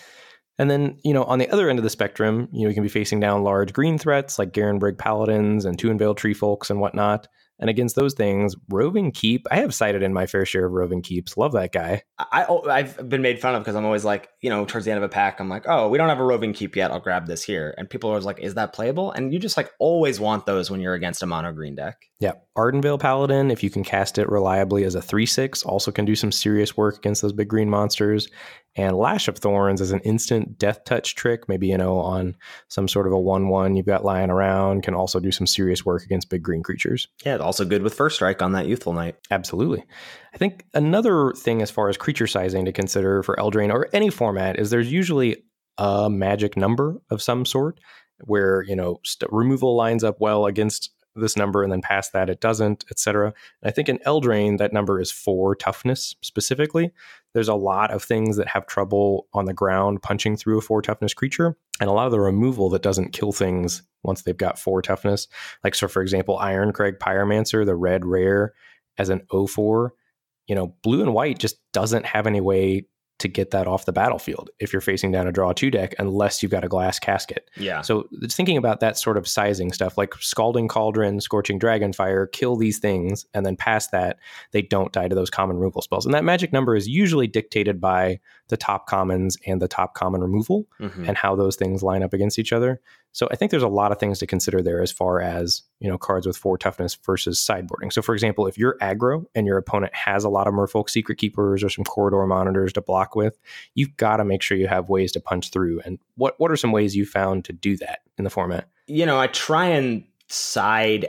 Speaker 2: And then, on the other end of the spectrum, you can be facing down large green threats like Garenbrig Paladins and Two Unveiled Tree Folks and whatnot. And against those things, Roving Keep, I have cited in my fair share of Roving Keeps. Love that guy.
Speaker 3: I've been made fun of because I'm always like, towards the end of a pack, I'm like, oh, we don't have a Roving Keep yet. I'll grab this here. And people are always like, is that playable? And you just like always want those when you're against a mono green deck.
Speaker 2: Yeah. Ardenvale Paladin, if you can cast it reliably as a 3/6, also can do some serious work against those big green monsters. And Lash of Thorns is an instant death touch trick, maybe, on some sort of a 1/1 you've got lying around, can also do some serious work against big green creatures.
Speaker 3: Yeah, also good with First Strike on that Youthful Knight.
Speaker 2: Absolutely. I think another thing as far as creature sizing to consider for Eldraine or any format is there's usually a magic number of some sort where, removal lines up well against this number and then past that it doesn't, etc. And I think in Eldraine, that number is 4 toughness specifically. There's a lot of things that have trouble on the ground punching through a 4 toughness creature, and a lot of the removal that doesn't kill things once they've got 4 toughness. Like, so for example, Ironcrag Pyromancer, the red rare as an 0/4, blue and white just doesn't have any way to get that off the battlefield if you're facing down a draw 2 deck, unless you've got a glass casket.
Speaker 3: Yeah.
Speaker 2: So thinking about that sort of sizing stuff, like Scalding Cauldron, Scorching Dragonfire, kill these things, and then past that, they don't die to those common removal spells. And that magic number is usually dictated by the top commons and the top common removal and how those things line up against each other. So I think there's a lot of things to consider there as far as, cards with 4 toughness versus sideboarding. So for example, if you're aggro and your opponent has a lot of Merfolk Secret Keepers or some Corridor Monitors to block with, you've got to make sure you have ways to punch through. And what are some ways you found to do that in the format?
Speaker 3: I try and side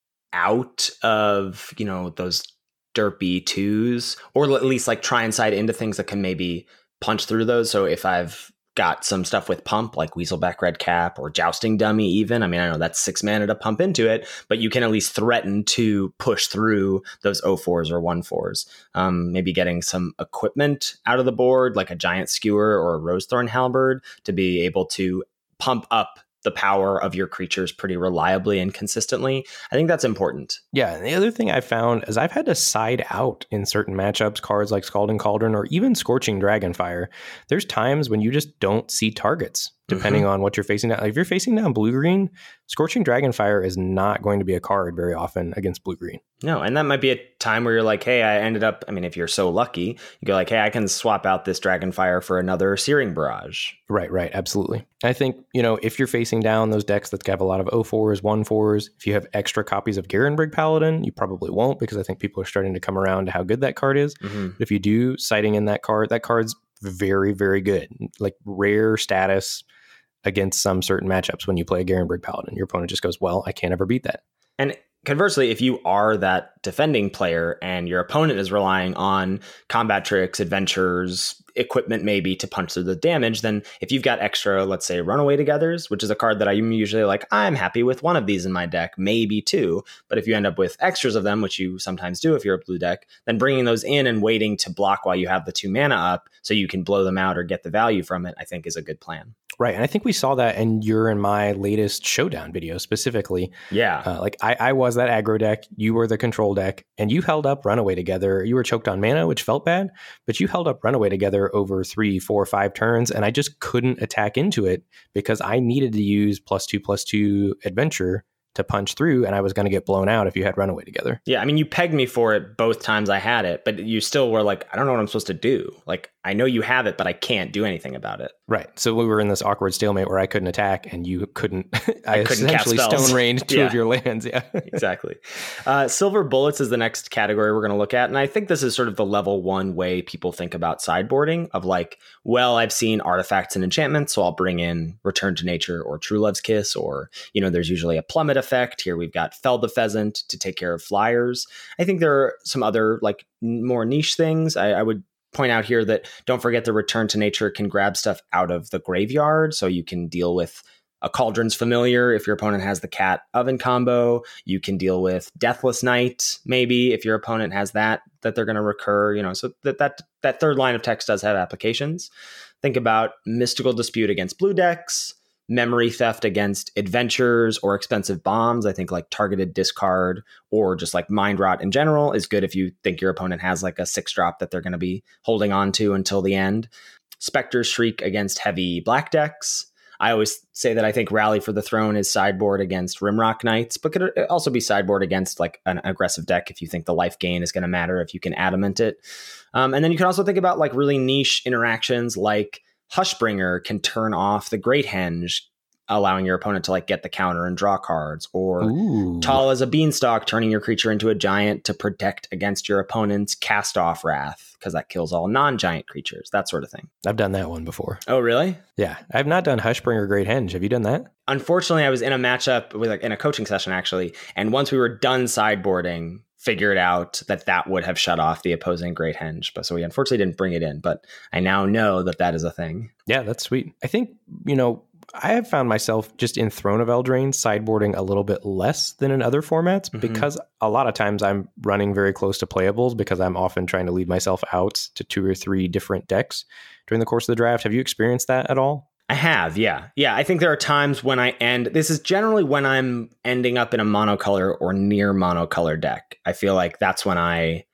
Speaker 3: out of, those derpy 2s, or at least like try and side into things that can maybe punch through those. So if I've got some stuff with pump, like Weaselback Red Cap or Jousting Dummy even. I mean, I know that's 6 mana to pump into it, but you can at least threaten to push through those 0/4s or 1/4s. Maybe getting some equipment out of the board, like a Giant Skewer or a Rosethorn Halberd, to be able to pump up the power of your creatures pretty reliably and consistently. I think that's important.
Speaker 2: Yeah, and the other thing I found is I've had to side out in certain matchups, cards like Scalding Cauldron or even Scorching Dragonfire. There's times when you just don't see targets, depending on what you're facing down. Like if you're facing down blue-green, Scorching Dragonfire is not going to be a card very often against blue-green.
Speaker 3: No, and that might be a time where you're like, hey, I ended up, if you're so lucky, you go like, hey, I can swap out this Dragonfire for another Searing Barrage.
Speaker 2: Right, absolutely. I think, if you're facing down those decks that have a lot of 0/4s, 1/4s, if you have extra copies of Garenbrig Paladin, you probably won't, because I think people are starting to come around to how good that card is. But if you do, citing in that card's very, very good. Like rare status against some certain matchups when you play a Garenbrig Paladin. Your opponent just goes, well, I can't ever beat that.
Speaker 3: And conversely, if you are that defending player and your opponent is relying on combat tricks, adventures, equipment maybe to punch through the damage, then if you've got extra, let's say, Runaway Togethers, which is a card that I'm usually like, I'm happy with one of these in my deck, maybe 2. But if you end up with extras of them, which you sometimes do if you're a blue deck, then bringing those in and waiting to block while you have the 2 mana up so you can blow them out or get the value from it, I think is a good plan.
Speaker 2: Right. And I think we saw that in your and my latest Showdown video specifically.
Speaker 3: Yeah.
Speaker 2: Like I was that aggro deck, you were the control deck, and you held up Runaway Together. You were choked on mana, which felt bad, but you held up Runaway Together over 3, 4, 5 turns, and I just couldn't attack into it because I needed to use +2/+2 adventure to punch through, and I was going to get blown out if you had Runaway together.
Speaker 3: Yeah, I mean, you pegged me for it both times I had it, but you still were like, I don't know what I'm supposed to do. Like, I know you have it, but I can't do anything about it.
Speaker 2: Right. So we were in this awkward stalemate where I couldn't attack and you couldn't. I
Speaker 3: couldn't cast
Speaker 2: essentially
Speaker 3: spells.
Speaker 2: stone ranged two of your lands. Yeah,
Speaker 3: exactly. Silver bullets is the next category we're going to look at. And I think this is sort of the level one way people think about sideboarding of like, well, I've seen artifacts and enchantments, so I'll bring in Return to Nature or True Love's Kiss, or, there's usually a plummet effect. Here we've got Fell the Pheasant to take care of flyers. I think there are some other like more niche things. I would point out here that don't forget the Return to Nature can grab stuff out of the graveyard. So you can deal with a Cauldron's Familiar if your opponent has the Cat Oven combo. You can deal with Deathless Night, maybe, if your opponent has that they're going to recur, so that third line of text does have applications. Think about Mystical Dispute against blue decks, Memory Theft against adventures or expensive bombs. I think like Targeted Discard or just like Mind Rot in general is good if you think your opponent has like a 6-drop that they're going to be holding on to until the end. Specter's Shriek against heavy black decks. I always say that I think Rally for the Throne is sideboard against Rimrock Knights, but could also be sideboard against like an aggressive deck if you think the life gain is going to matter if you can adamant it. And then you can also think about like really niche interactions like Hushbringer can turn off the Great Henge, allowing your opponent to like get the counter and draw cards, or Tall as a Beanstalk, turning your creature into a giant to protect against your opponent's Cast Off Wrath, because that kills all non-giant creatures, that sort of thing.
Speaker 2: I've done that one before.
Speaker 3: Oh, really?
Speaker 2: Yeah. I've not done Hushbringer Great Henge. Have you done that?
Speaker 3: Unfortunately, I was in a matchup with in a coaching session, actually. And once we were done sideboarding, figured out that would have shut off the opposing Great Henge. But so we unfortunately didn't bring it in, but I now know that is a thing.
Speaker 2: Yeah, that's sweet. I think, I have found myself just in Throne of Eldraine sideboarding a little bit less than in other formats because a lot of times I'm running very close to playables because I'm often trying to leave myself out to 2 or 3 different decks during the course of the draft. Have you experienced that at all?
Speaker 3: I have, yeah. Yeah, I think there are times when this is generally when I'm ending up in a monocolor or near monocolor deck. I feel like that's when I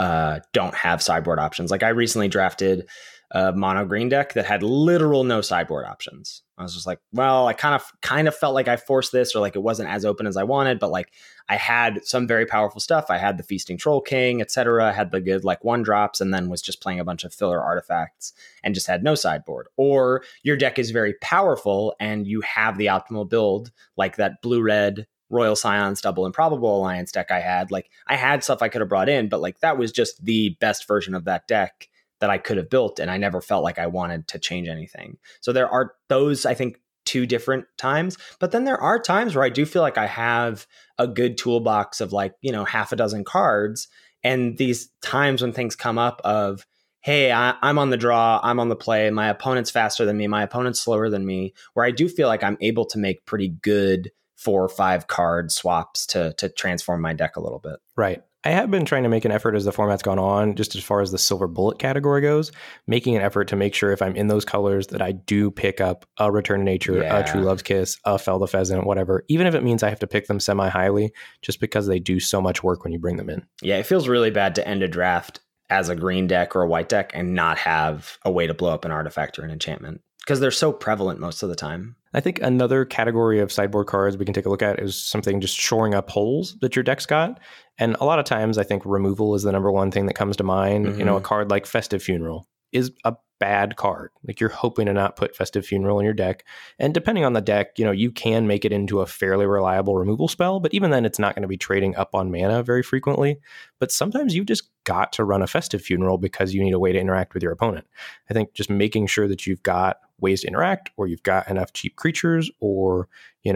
Speaker 3: don't have sideboard options. Like I recently drafted a mono green deck that had literal no sideboard options. I was just like, well, I kind of felt like I forced this, or like it wasn't as open as I wanted, but like I had some very powerful stuff. I had the Feasting Troll King, etc. I had the good like 1-drops, and then was just playing a bunch of filler artifacts and just had no sideboard. Or your deck is very powerful and you have the optimal build, like that blue-red Royal Scions Double Improbable Alliance deck I had. Like I had stuff I could have brought in, but like that was just the best version of that deck that I could have built, and I never felt like I wanted to change anything. So there are those, I think, 2 different times, but then there are times where I do feel like I have a good toolbox of like, half a dozen cards, and these times when things come up of, hey, I'm on the draw, I'm on the play, my opponent's faster than me, my opponent's slower than me, where I do feel like I'm able to make pretty good 4 or 5 card swaps to transform my deck a little bit.
Speaker 2: Right. I have been trying to make an effort as the format's gone on, just as far as the silver bullet category goes, making an effort to make sure if I'm in those colors that I do pick up a Return to Nature, a True Love's Kiss, a Fell the Pheasant, whatever, even if it means I have to pick them semi-highly, just because they do so much work when you bring them in.
Speaker 3: Yeah, it feels really bad to end a draft as a green deck or a white deck and not have a way to blow up an artifact or an enchantment, because they're so prevalent most of the time.
Speaker 2: I think another category of sideboard cards we can take a look at is something just shoring up holes that your deck's got. And a lot of times I think removal is the number one thing that comes to mind. A card like Festive Funeral is a bad card. Like you're hoping to not put Festive Funeral in your deck. And depending on the deck, you can make it into a fairly reliable removal spell, but even then it's not going to be trading up on mana very frequently. But sometimes you've just got to run a Festive Funeral because you need a way to interact with your opponent. I think just making sure that you've got ways to interact, or you've got enough cheap creatures, or,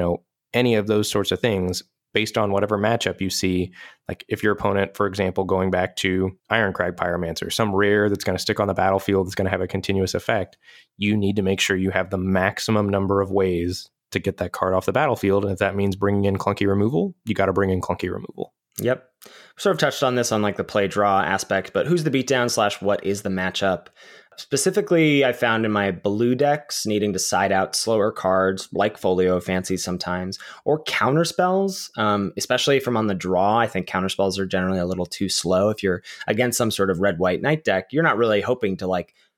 Speaker 2: any of those sorts of things based on whatever matchup you see. Like if your opponent, for example, going back to Ironcrag Pyromancer, some rare that's going to stick on the battlefield that's going to have a continuous effect, you need to make sure you have the maximum number of ways to get that card off the battlefield. And if that means bringing in clunky removal, you got to bring in clunky removal.
Speaker 3: Yep. Sort of touched on this on like the play draw aspect, but who's the beatdown / what is the matchup? Specifically, I found in my blue decks needing to side out slower cards like Folio Fancies sometimes, or counterspells, especially if I'm on the draw. I think counterspells are generally a little too slow. If you're against some sort of red-white night deck, you're not really hoping to like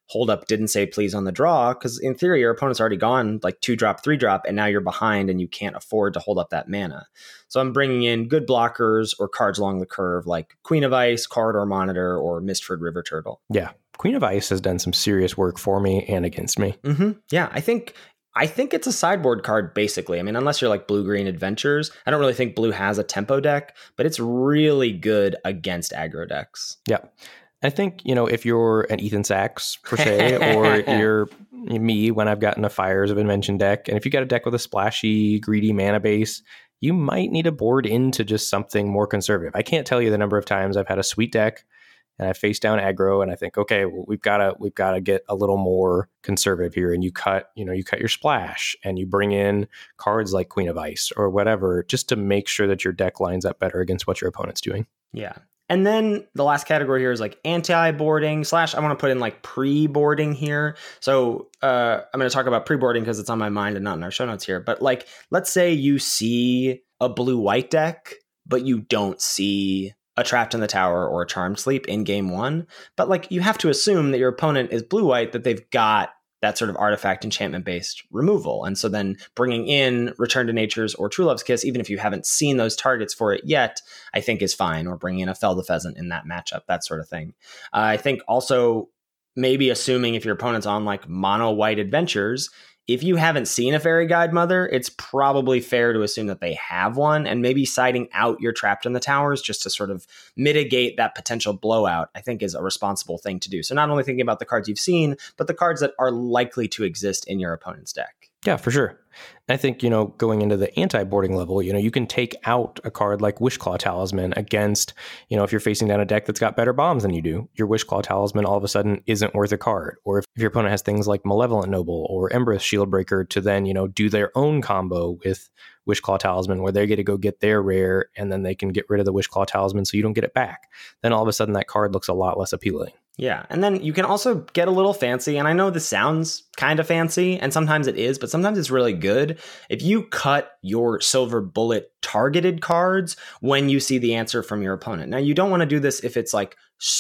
Speaker 3: hold up didn't say please on the draw, because in theory your opponent's already gone like 2-drop, 3-drop, and now you're behind and you can't afford to hold up that mana. So I'm bringing in good blockers or cards along the curve like Queen of Ice, Corridor Monitor, or Mistford River Turtle.
Speaker 2: Yeah, Queen of Ice has done some serious work for me and against me.
Speaker 3: Yeah, I think it's a sideboard card, basically. I mean, unless you're like blue-green adventures. I don't really think blue has a tempo deck, but it's really good against aggro decks.
Speaker 2: Yeah. I think, if you're an Ethan Sachs, per se, or you're me when I've gotten a Fires of Invention deck, and if you got a deck with a splashy, greedy mana base, you might need to board into just something more conservative. I can't tell you the number of times I've had a sweet deck and I face down aggro and I think, okay, well, we've got to get a little more conservative here. And you cut your splash and you bring in cards like Queen of Ice or whatever, just to make sure that your deck lines up better against what your opponent's doing.
Speaker 3: Yeah. And then the last category here is like anti-boarding / I want to put in like pre-boarding here. So I'm going to talk about pre-boarding because it's on my mind and not in our show notes here. But like, let's say you see a blue-white deck, but you don't see a Trapped in the Tower or a Charmed Sleep in game one. But like, you have to assume that your opponent is blue-white, that they've got that sort of artifact enchantment-based removal. And so then bringing in Return to Nature's or True Love's Kiss, even if you haven't seen those targets for it yet, I think is fine. Or bringing in a Fell the Pheasant in that matchup, that sort of thing. I think also maybe assuming if your opponent's on like mono white adventures, if you haven't seen a Fairy Guide Mother, it's probably fair to assume that they have one, and maybe siding out your Trapped in the Towers just to sort of mitigate that potential blowout, I think is a responsible thing to do. So not only thinking about the cards you've seen, but the cards that are likely to exist in your opponent's deck.
Speaker 2: Yeah, for sure. I think, going into the anti-boarding level, you can take out a card like Wishclaw Talisman against, if you're facing down a deck that's got better bombs than you do, your Wishclaw Talisman all of a sudden isn't worth a card. Or if your opponent has things like Malevolent Noble or Embereth Shieldbreaker to then, do their own combo with Wishclaw Talisman where they get to go get their rare and then they can get rid of the Wishclaw Talisman so you don't get it back. Then all of a sudden that card looks a lot less appealing.
Speaker 3: Yeah, and then you can also get a little fancy, and I know this sounds kind of fancy, and sometimes it is, but sometimes it's really good. If you cut your Silver Bullet targeted cards when you see the answer from your opponent. Now, you don't want to do this if it's like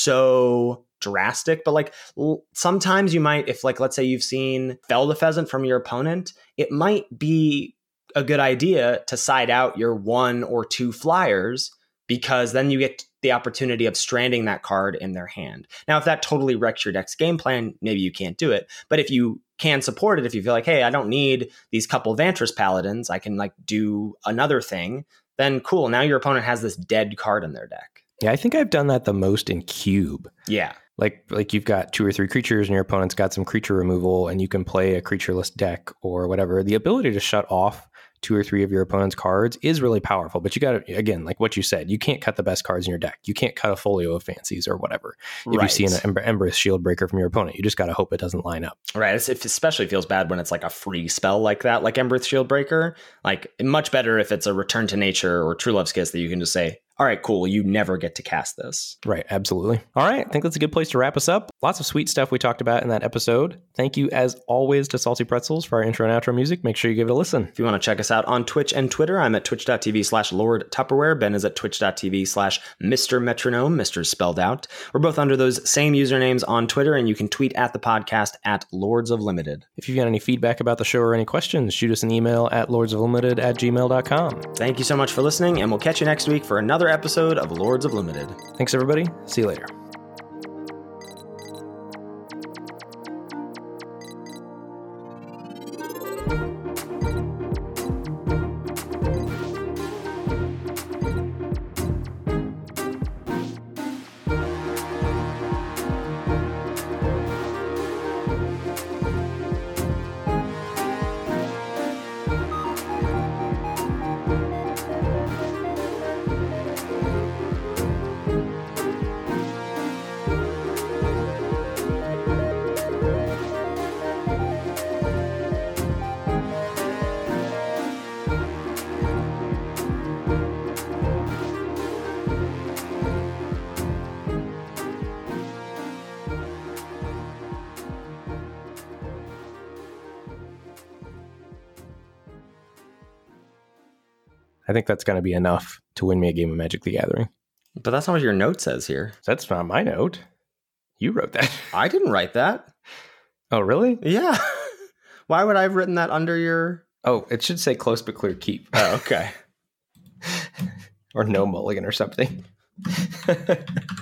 Speaker 3: so drastic, but like sometimes you might, if like, let's say you've seen Fell the Pheasant from your opponent, it might be a good idea to side out your 1 or 2 flyers, because then you get the opportunity of stranding that card in their hand. Now, if that totally wrecks your deck's game plan, maybe you can't do it. But if you can support it, if you feel like, hey, I don't need these couple Vantress Paladins, I can like do another thing, then cool. Now your opponent has this dead card in their deck.
Speaker 2: Yeah, I think I've done that the most in Cube.
Speaker 3: Yeah.
Speaker 2: Like you've got 2 or 3 creatures and your opponent's got some creature removal and you can play a creatureless deck or whatever. The ability to shut off 2 or 3 of your opponent's cards is really powerful, but you got to, again, like what you said, you can't cut the best cards in your deck. You can't cut a Folio of Fancies or whatever. If you see an Embereth Shieldbreaker from your opponent, you just got to hope it doesn't line up.
Speaker 3: Right. It especially feels bad when it's like a free spell like that, like Embereth Shieldbreaker. Like much better if it's a Return to Nature or True Love's Kiss that you can just say, all right, cool. You never get to cast this.
Speaker 2: Right. Absolutely. All right. I think that's a good place to wrap us up. Lots of sweet stuff we talked about in that episode. Thank you, as always, to Salty Pretzels for our intro and outro music. Make sure you give it a listen.
Speaker 3: If you want to check us out on Twitch and Twitter, I'm at twitch.tv/Lord Tupperware. Ben is at twitch.tv/Mr. Metronome. Mr. spelled out. We're both under those same usernames on Twitter, and you can tweet at the podcast at Lords of Limited.
Speaker 2: If you've got any feedback about the show or any questions, shoot us an email at lordsoflimited@gmail.com.
Speaker 3: Thank you so much for listening, and we'll catch you next week for another episode of Lords of Limited.
Speaker 2: Thanks, everybody. See you later. I think that's going to be enough to win me a game of Magic the Gathering.
Speaker 3: But that's not what your note says here.
Speaker 2: That's not my note. You wrote that.
Speaker 3: I didn't write that.
Speaker 2: Oh, really?
Speaker 3: Yeah. Why would I have written that under your...
Speaker 2: Oh, it should say close but clear keep.
Speaker 3: Oh, okay.
Speaker 2: Or no mulligan or something.